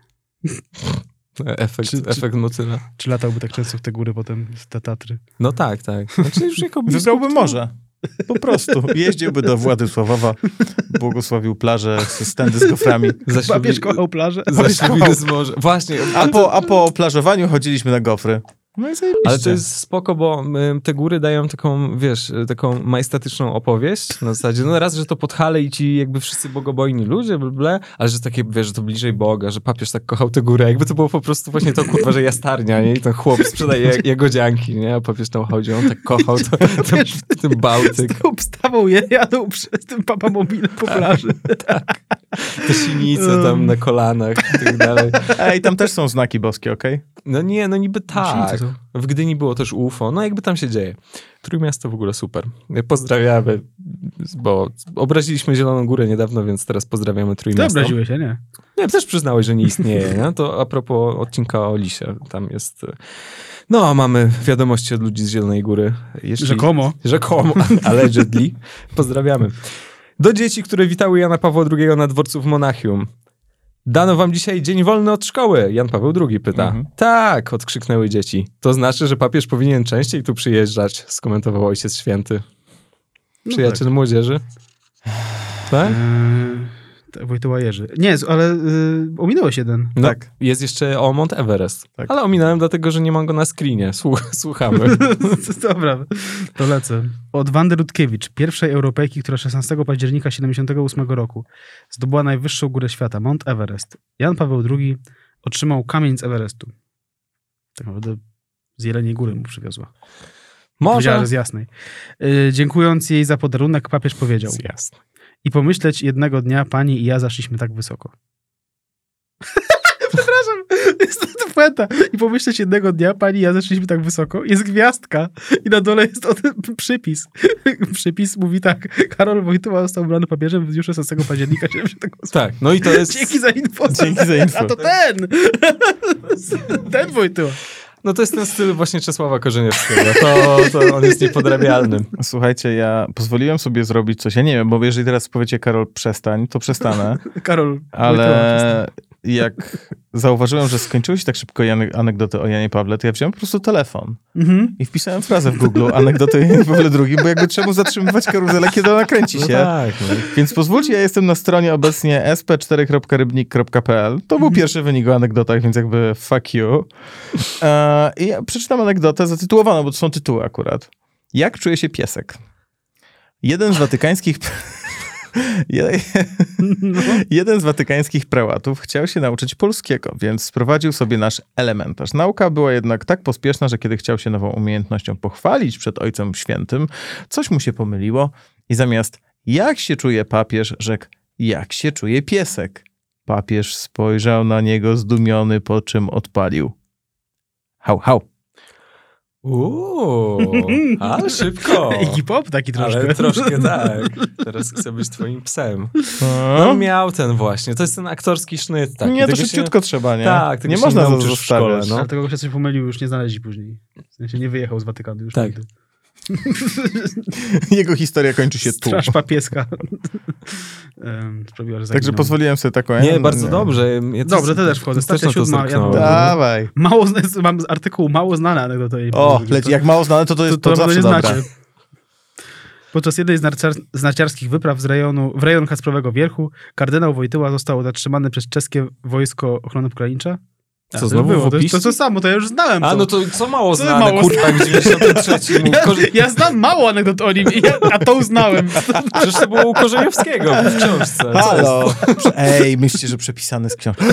Efekt, Czy- czy- efekt motyla. Czy latałby tak często w te góry potem, w te Tatry? No tak, tak. Znaczy już jako blisko- Wybrałby morze. Po prostu. Jeździłby do Władysławowa, błogosławił plażę, stędy z goframi. Zaślubi- Papież kochał plażę. Zaślubiny z morza. Właśnie. A po, a po plażowaniu chodziliśmy na gofry. No i zajebiście. Ale to jest spoko, bo y, te góry dają taką, wiesz, y, taką majestatyczną opowieść na zasadzie, no raz, że to Podhale i ci jakby wszyscy bogobojni ludzie, bla, bla, ale że takie, wiesz, że to bliżej Boga, że papież tak kochał tę górę, jakby to było po prostu właśnie to, kurwa, że jastarnia, nie? I ten chłop sprzedaje jagodzianki, nie? A papież tam chodzi, on tak kochał to, to, ten Bałtyk, Wstawał, je, jadą przez tym papamobilem po plaży. te sinice tam na kolanach i tak dalej. Ej, tam też są znaki boskie, okej? No nie, no niby tak. Sinice są. W Gdyni było też U F O, no jakby tam się dzieje. Trójmiasto w ogóle super. Pozdrawiamy, bo obraziliśmy Zieloną Górę niedawno, więc teraz pozdrawiamy Ty Trójmiasto. obraziłeś się, nie? Nie, też przyznałeś, że nie istnieje, nie? To a propos odcinka o Lisie, tam jest... No, a mamy wiadomości od ludzi z Zielonej Góry. Jeśli... Rzekomo. Rzekomo, allegedly. Pozdrawiamy. Do dzieci, które witały Jana Pawła drugiego na dworcu w Monachium. Dano wam dzisiaj dzień wolny od szkoły. Jan Paweł drugi pyta. Mhm. Tak, odkrzyknęły dzieci. To znaczy, że papież powinien częściej tu przyjeżdżać, skomentował Ojciec Święty. Przyjaciel młodzieży. Tak? Eee, Wojtyła Jerzy. Nie, ale y, ominąłeś jeden. No, Tak. jest jeszcze o Mount Everest. Tak. Ale ominąłem dlatego, że nie mam go na screenie. Słuch- słuchamy. Dobra, to lecę. Od Wandy Rutkiewicz, pierwszej Europejki, która szesnastego października siedemdziesiątego ósmego roku zdobyła najwyższą górę świata, Mount Everest. Jan Paweł drugi otrzymał kamień z Everestu. Tak naprawdę z Jeleniej Góry mu przywiozła. Powiedziała, Może. że z Jasnej. Y, dziękując jej za podarunek, papież powiedział: Jasne. i pomyśleć, jednego dnia pani i ja zaszliśmy tak wysoko. Przepraszam, jest to puenta. I pomyśleć, jednego dnia pani i ja zeszliśmy tak wysoko. Jest gwiazdka i na dole jest o tym przypis. Przypis mówi tak: Karol Wojtyła został wybrany papieżem w dniu szesnastego października siedemdziesiątego ósmego. Tak, no i to jest... Dzięki za info. Dzięki za info. A to ten! Ten Wojtyła. No to jest ten styl właśnie Czesława Korzeniewskiego. To, to on jest niepodrabialny. Słuchajcie, ja pozwoliłem sobie zrobić coś. Ja nie wiem, bo jeżeli teraz powiecie, Karol, przestań, to przestanę. Karol Ale jak zauważyłem, że skończyły się tak szybko ane- anegdoty o Janie Pawle, to ja wziąłem po prostu telefon Mhm. i wpisałem frazę w Google anegdoty o Janie Pawle drugi, bo jakby czemu zatrzymywać karuzelę, kiedy ona kręci No się. tak. No. Więc pozwólcie, ja jestem na stronie obecnie s p cztery kropka rybnik kropka p l. To był pierwszy wynik o anegdotach, więc jakby fuck you. E, I ja przeczytam anegdotę zatytułowaną, bo to są tytuły akurat. Jak czuje się piesek? Jeden z watykańskich... Je- Jeden z watykańskich prałatów chciał się nauczyć polskiego, więc sprowadził sobie nasz elementarz. Nauka była jednak tak pospieszna, że kiedy chciał się nową umiejętnością pochwalić przed Ojcem Świętym, coś mu się pomyliło i zamiast jak się czuje papież, rzekł jak się czuje piesek. Papież spojrzał na niego zdumiony, po czym odpalił. Hał, hał. Uuu, ale szybko. I hip-hop taki troszkę. Ale troszkę tak. Teraz chcę być twoim psem. No miał ten właśnie. To jest ten aktorski sznyt. Taki. nie, to Tego się- szybciutko trzeba, nie? Tak, tego nie się można nie za nauczysz w szkole, zostawiać. no. Ale tego się coś pomylił, już nie znaleźli później. W sensie nie wyjechał z Watykanu już Tak. nigdy. Jego historia kończy się tu. Straż papieska. Em, Sprawiła, że Także zaginął. pozwoliłem sobie taką... Nie, bardzo dobrze. Ja Dobrze, ty też wchodzę. też Stacja na to siódma, ja zerknąłem. byłem- Dawaj. Mało, zna- mam z artykułu mało znane anegdoty. O, leci, jak mało znane, to to jest to, to, to zawsze nie dobre. znacie. Podczas jednej z, narciar- z narciarskich wypraw z rejonu, w rejon Kacprowego Wierchu kardynał Wojtyła został zatrzymany przez czeskie wojsko ochrony pogranicza. A, Co, to znowu było, w to, jest- opisie? to to samo, to ja już znałem. A, to. no to co mało Co znane, mało kurwa, jak w dziewięćdziesiątym trzecim. ja, Korze... ja znam mało anegdot o nim, i ja, a to uznałem. Przecież to było u Korzeniowskiego w książce. Co Halo. Ej, myślicie, że przepisane z książki.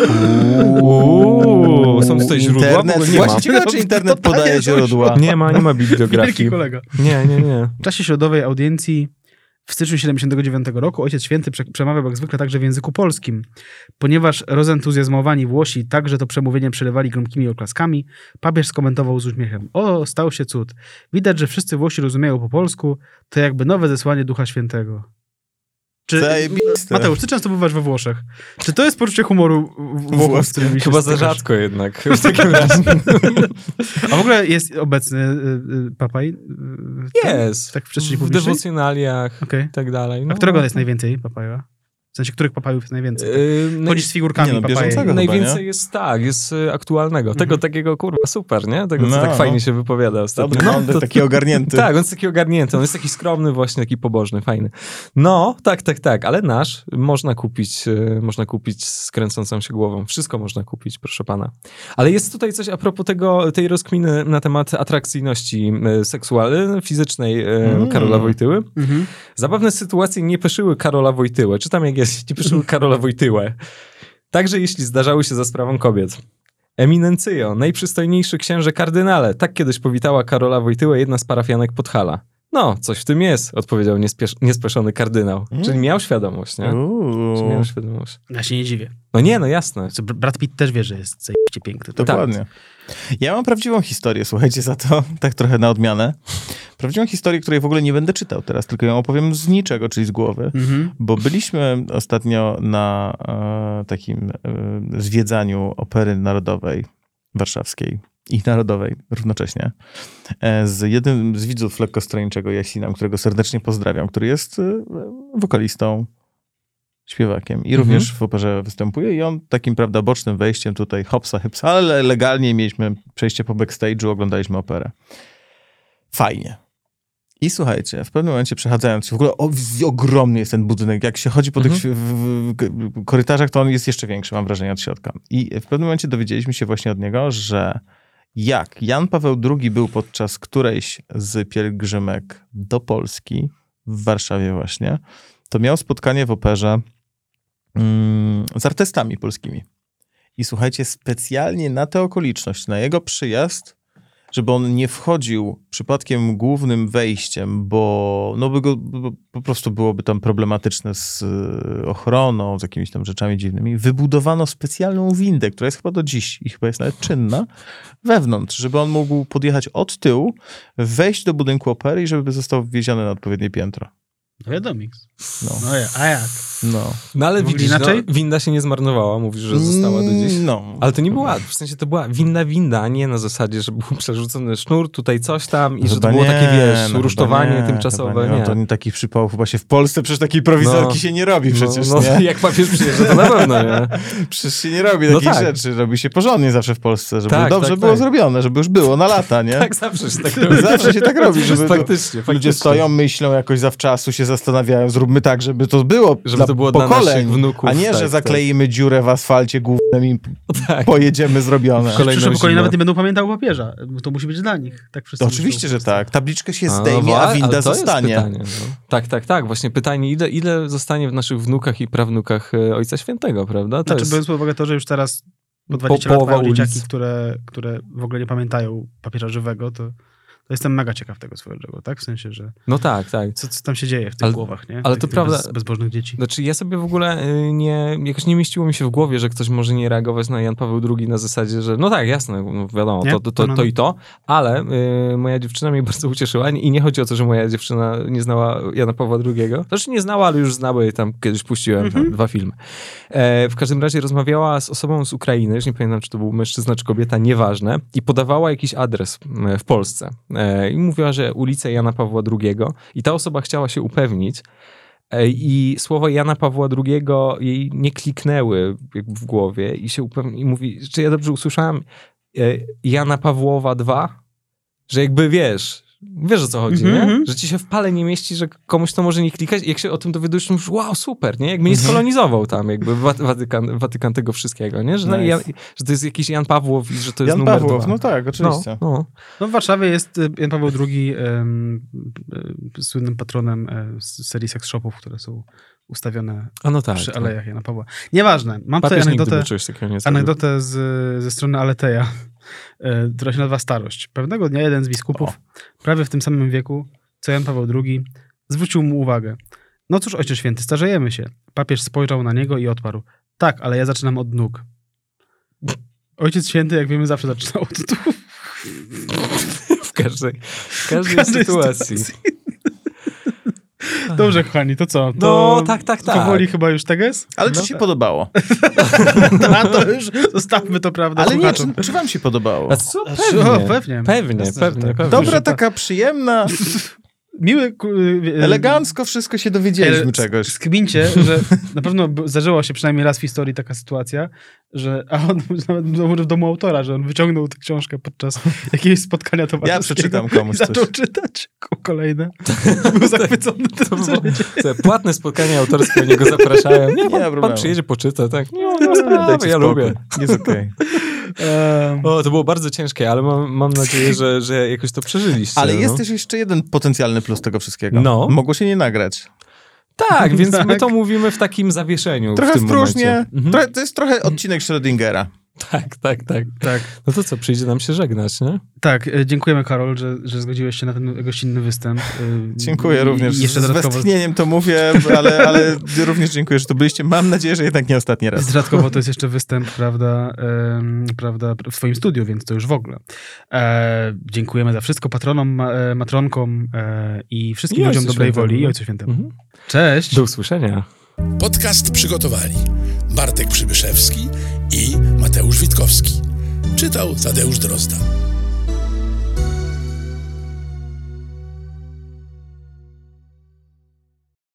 Uuu, są tutaj źródła? W Internet. ogóle nie ma. Właśnie ciekawe, czy internet Totalnie podaje coś. źródła. Nie ma, nie ma Wielki bibliografii. kolega. Nie, nie, nie. W czasie środowej audiencji w styczniu siedemdziesiątego dziewiątego roku Ojciec Święty prze- przemawiał jak zwykle także w języku polskim. Ponieważ rozentuzjazmowani Włosi także to przemówienie przerywali gromkimi oklaskami, papież skomentował z uśmiechem: o, stał się cud. Widać, że wszyscy Włosi rozumieją po polsku, to jakby nowe zesłanie Ducha Świętego. Czy, Zajebiste. Mateusz, ty często bywasz we Włoszech. Czy to jest poczucie humoru w- Włochów, z którymi się Chyba za stykasz? rzadko jednak. W takim razie. A w ogóle jest obecny y, y, papaj? Y, tam? Jest. Tak w przestrzeni W publicznej? dewocjonaliach Okej. i tak dalej. A No, którego jest najwięcej papaja? W sensie, których papajów jest najwięcej? Yy, Chodzisz z figurkami nie no, papaje. bieżącego. Najwięcej chyba, nie? jest, tak, jest y, aktualnego. Tego Mhm. takiego, kurwa, super, nie? Tego, co No. tak fajnie się wypowiada ostatnio. Dobry mądry, taki ogarnięty. Tak, on jest taki ogarnięty, on jest taki skromny właśnie, taki pobożny, fajny. No, tak, tak, tak, ale nasz można kupić, y, można kupić z kręcącą się głową. Wszystko można kupić, proszę pana. Ale jest tutaj coś a propos tego, tej rozkminy na temat atrakcyjności y, seksualnej, fizycznej y, Mm. Karola Wojtyły. Mhm. Zabawne sytuacje nie peszyły Karola Wojtyłę. Czytam jak jest, nie peszyły Karola Wojtyłę. Także jeśli zdarzały się za sprawą kobiet. Eminencyjo, najprzystojniejszy księże kardynale. Tak kiedyś powitała Karola Wojtyłę jedna z parafianek Podhala. No, coś w tym jest, odpowiedział niespiesz- niespeszony kardynał. Mm. Czyli miał świadomość, nie? Uuu. Czyli miał świadomość. Ja się nie dziwię. No nie, no jasne. Co, Brad Pitt też wie, że jest zajebiście piękny. To Dokładnie. Ja mam prawdziwą historię, słuchajcie, za to, tak trochę na odmianę. Prawdziwą historię, której w ogóle nie będę czytał teraz, tylko ją opowiem z niczego, czyli z głowy. Mhm. Bo byliśmy ostatnio na e, takim e, zwiedzaniu Opery Narodowej Warszawskiej i Narodowej równocześnie e, z jednym z widzów lekkostroniczego Jasinem, którego serdecznie pozdrawiam, który jest e, wokalistą, śpiewakiem i Mhm. również w operze występuje i on takim, prawda, bocznym wejściem tutaj hopsa, hypsa, ale legalnie mieliśmy przejście po backstage'u, oglądaliśmy operę. Fajnie. I słuchajcie, w pewnym momencie przechadzając się, w ogóle o, ogromny jest ten budynek, jak się chodzi po Mhm. tych w, w, w korytarzach, to on jest jeszcze większy, mam wrażenie, od środka. I w pewnym momencie dowiedzieliśmy się właśnie od niego, że jak Jan Paweł drugi był podczas którejś z pielgrzymek do Polski, w Warszawie właśnie, to miał spotkanie w operze mm, z artystami polskimi. I słuchajcie, specjalnie na tę okoliczność, na jego przyjazd, żeby on nie wchodził przypadkiem głównym wejściem, bo, no by go, bo po prostu byłoby tam problematyczne z y, ochroną, z jakimiś tam rzeczami dziwnymi, wybudowano specjalną windę, która jest chyba do dziś i chyba jest nawet czynna, wewnątrz, żeby on mógł podjechać od tyłu, wejść do budynku opery i żeby został wwieziony na odpowiednie piętro. No wiadomo. No. No ja, a jak? No. No ale Mogli widzisz, inaczej? no, winda się nie zmarnowała, mówisz, że została do dziś. No. Ale to nie była, w sensie to była winna winda, a nie na zasadzie, że był przerzucony sznur, tutaj coś tam i że to Chyba było nie, takie, wiesz, no rusztowanie chyba nie, tymczasowe, chyba nie. No to nie takich przypałów chyba się w Polsce przecież takiej prowizorki No. się nie robi przecież, no, no, nie? jak papież przyjeżdża, to na pewno, nie? Przecież się nie robi No takich tak. rzeczy, robi się porządnie zawsze w Polsce, żeby Tak, dobrze tak, było tak. zrobione, żeby już było na lata, nie? Tak, zawsze się tak robi. Zawsze się tak robi, żeby to, faktycznie, faktycznie. ludzie stoją, myślą jakoś zawczasu, się zastanawiają, zróbmy tak, żeby to było Żeby dla to było dla pokoleń, naszych wnuków, a nie, tak, że tak. zakleimy dziurę w asfalcie głównym i Tak. pojedziemy zrobione. Kolejną Przyszłe pokolenie zimę. nawet nie będą pamiętały papieża. bo To musi być dla nich. Tak wszyscy To oczywiście, myślą. że tak. Tabliczkę się A, zdejmie, no, a ale winda to jest zostanie. pytanie, no. Tak, tak, tak. Właśnie pytanie, ile, ile zostanie w naszych wnukach i prawnukach e, Ojca Świętego, prawda? To Znaczy, jest... biorąc pod uwagę to, że już teraz po Po- dwadzieścia lat połowa mają ulic. dzieciaki, które, które w ogóle nie pamiętają papieża żywego, to, to jestem mega ciekaw tego swoją drogą, tak? W sensie, że No tak, tak. co, co tam się dzieje w tych Ale- głowach, nie? ale Tych- to tych prawda- Bez, bezbożnych dzieci. Znaczy ja sobie w ogóle y, nie, jakoś nie mieściło mi się w głowie, że ktoś może nie reagować na Jan Paweł drugi na zasadzie, że no tak, jasne, no wiadomo, Nie? to, to, to, No, no, to no. i to, ale y, moja dziewczyna mnie bardzo ucieszyła i nie chodzi o to, że moja dziewczyna nie znała Jana Pawła drugiego. Znaczy nie znała, ale już znała i tam kiedyś puściłem Mhm. tam dwa filmy. E, w każdym razie rozmawiała z osobą z Ukrainy, już nie pamiętam, czy to był mężczyzna, czy kobieta, nieważne, i podawała jakiś adres e, w Polsce. E, I mówiła, że ulica Jana Pawła drugiego i ta osoba chciała się upewnić, e, i słowa Jana Pawła drugiego jej nie kliknęły jakby w głowie i się upewni, i mówi, czy ja dobrze usłyszałem e, Jana Pawłowa dwa? Że jakby wiesz, wiesz o co chodzi, Mhm, nie? mhm. Że ci się w pale nie mieści, że komuś to może nie klikać i jak się o tym dowiadujesz, to mówisz, wow, super, nie? Jakby nie skolonizował tam jakby Wa- Watykan, Watykan tego wszystkiego, nie? Że, no, Nice. Jan, że to jest jakiś Jan Pawłow i że to jest Jan numer Pawłow, dwa. no tak, oczywiście. No, no. No w Warszawie jest y, Jan Paweł drugi em, y, słynnym patronem y, z serii seks shopów, które są ustawione A no tak. przy tak. Alejach Jana Pawła. Nieważne. Mam tutaj Papież nigdy anegdotę, by czegoś takiego nie zrobił. anegdotę z, ze strony Aleteja, y, która się nazywa Starość. Pewnego dnia jeden z biskupów, prawie w tym samym wieku, co Jan Paweł drugi, zwrócił mu uwagę. No cóż, Ojcze Święty, starzejemy się. Papież spojrzał na niego i odparł. Tak, ale ja zaczynam od nóg. Ojciec Święty, jak wiemy, zawsze zaczynał od nóg. W każdej, w każdej, W każdej sytuacji. Dobrze, kochani, to co? To No, tak, tak, tak. Powoli chyba już teges? Ale No czy się tak. podobało? A to już zostawmy to, prawda, Ale nie, słuchaczom. czy, czy wam się podobało? A co? A co? Pewnie. Pewnie. Pewnie, Jasne, że pewnie, tak. pewnie. Dobra, że taka przyjemna, miły... ku- e, Elegancko wszystko się dowiedzieliśmy Ale czegoś. Skmincie, że na pewno b- zdarzyła się przynajmniej raz w historii taka sytuacja, że a on nawet w domu, w domu autora, że on wyciągnął tę książkę podczas jakiegoś spotkania towarzyskiego. Ja przeczytam komuś i zaczął coś. czytać ko- kolejne. Był zachwycony tym, To co było, się dzieje. co, płatne spotkanie autorskie, oni go zapraszają. Nie, ma pan, pan problemu. przyjedzie, poczyta, tak? Nie, nie, Dajcie sprawy, ja spokój. lubię. Jest okej. Ehm, O, to było bardzo ciężkie, ale mam, mam nadzieję, że, że jakoś to przeżyliście. Ale jest no. też jeszcze jeden potencjalny plus tego wszystkiego. No. Mogło się nie nagrać. Tak, więc my Tak. to mówimy w takim zawieszeniu Trochę w tym w próżnie. momencie. Mhm. Trochę, to jest trochę odcinek Schrödingera. Tak, tak, tak. tak, No to co, przyjdzie nam się żegnać, nie? tak. e, Dziękujemy, Karol, że, że zgodziłeś się na ten gościnny występ. E, Dziękuję i- również. I jeszcze Z dodatkowo, westchnieniem to mówię, ale, ale również dziękuję, że tu byliście. Mam nadzieję, że jednak nie ostatni raz. dodatkowo to jest jeszcze występ, prawda, em, prawda, w swoim studiu, więc to już w ogóle. E, dziękujemy za wszystko patronom, ma, e, matronkom e, i wszystkim I ludziom Ojcu dobrej Świętemu. woli i Ojcu Świętemu. Mhm. Cześć! Do usłyszenia. Podcast przygotowali Bartek Przybyszewski i Mateusz Witkowski. Czytał Tadeusz Drozda.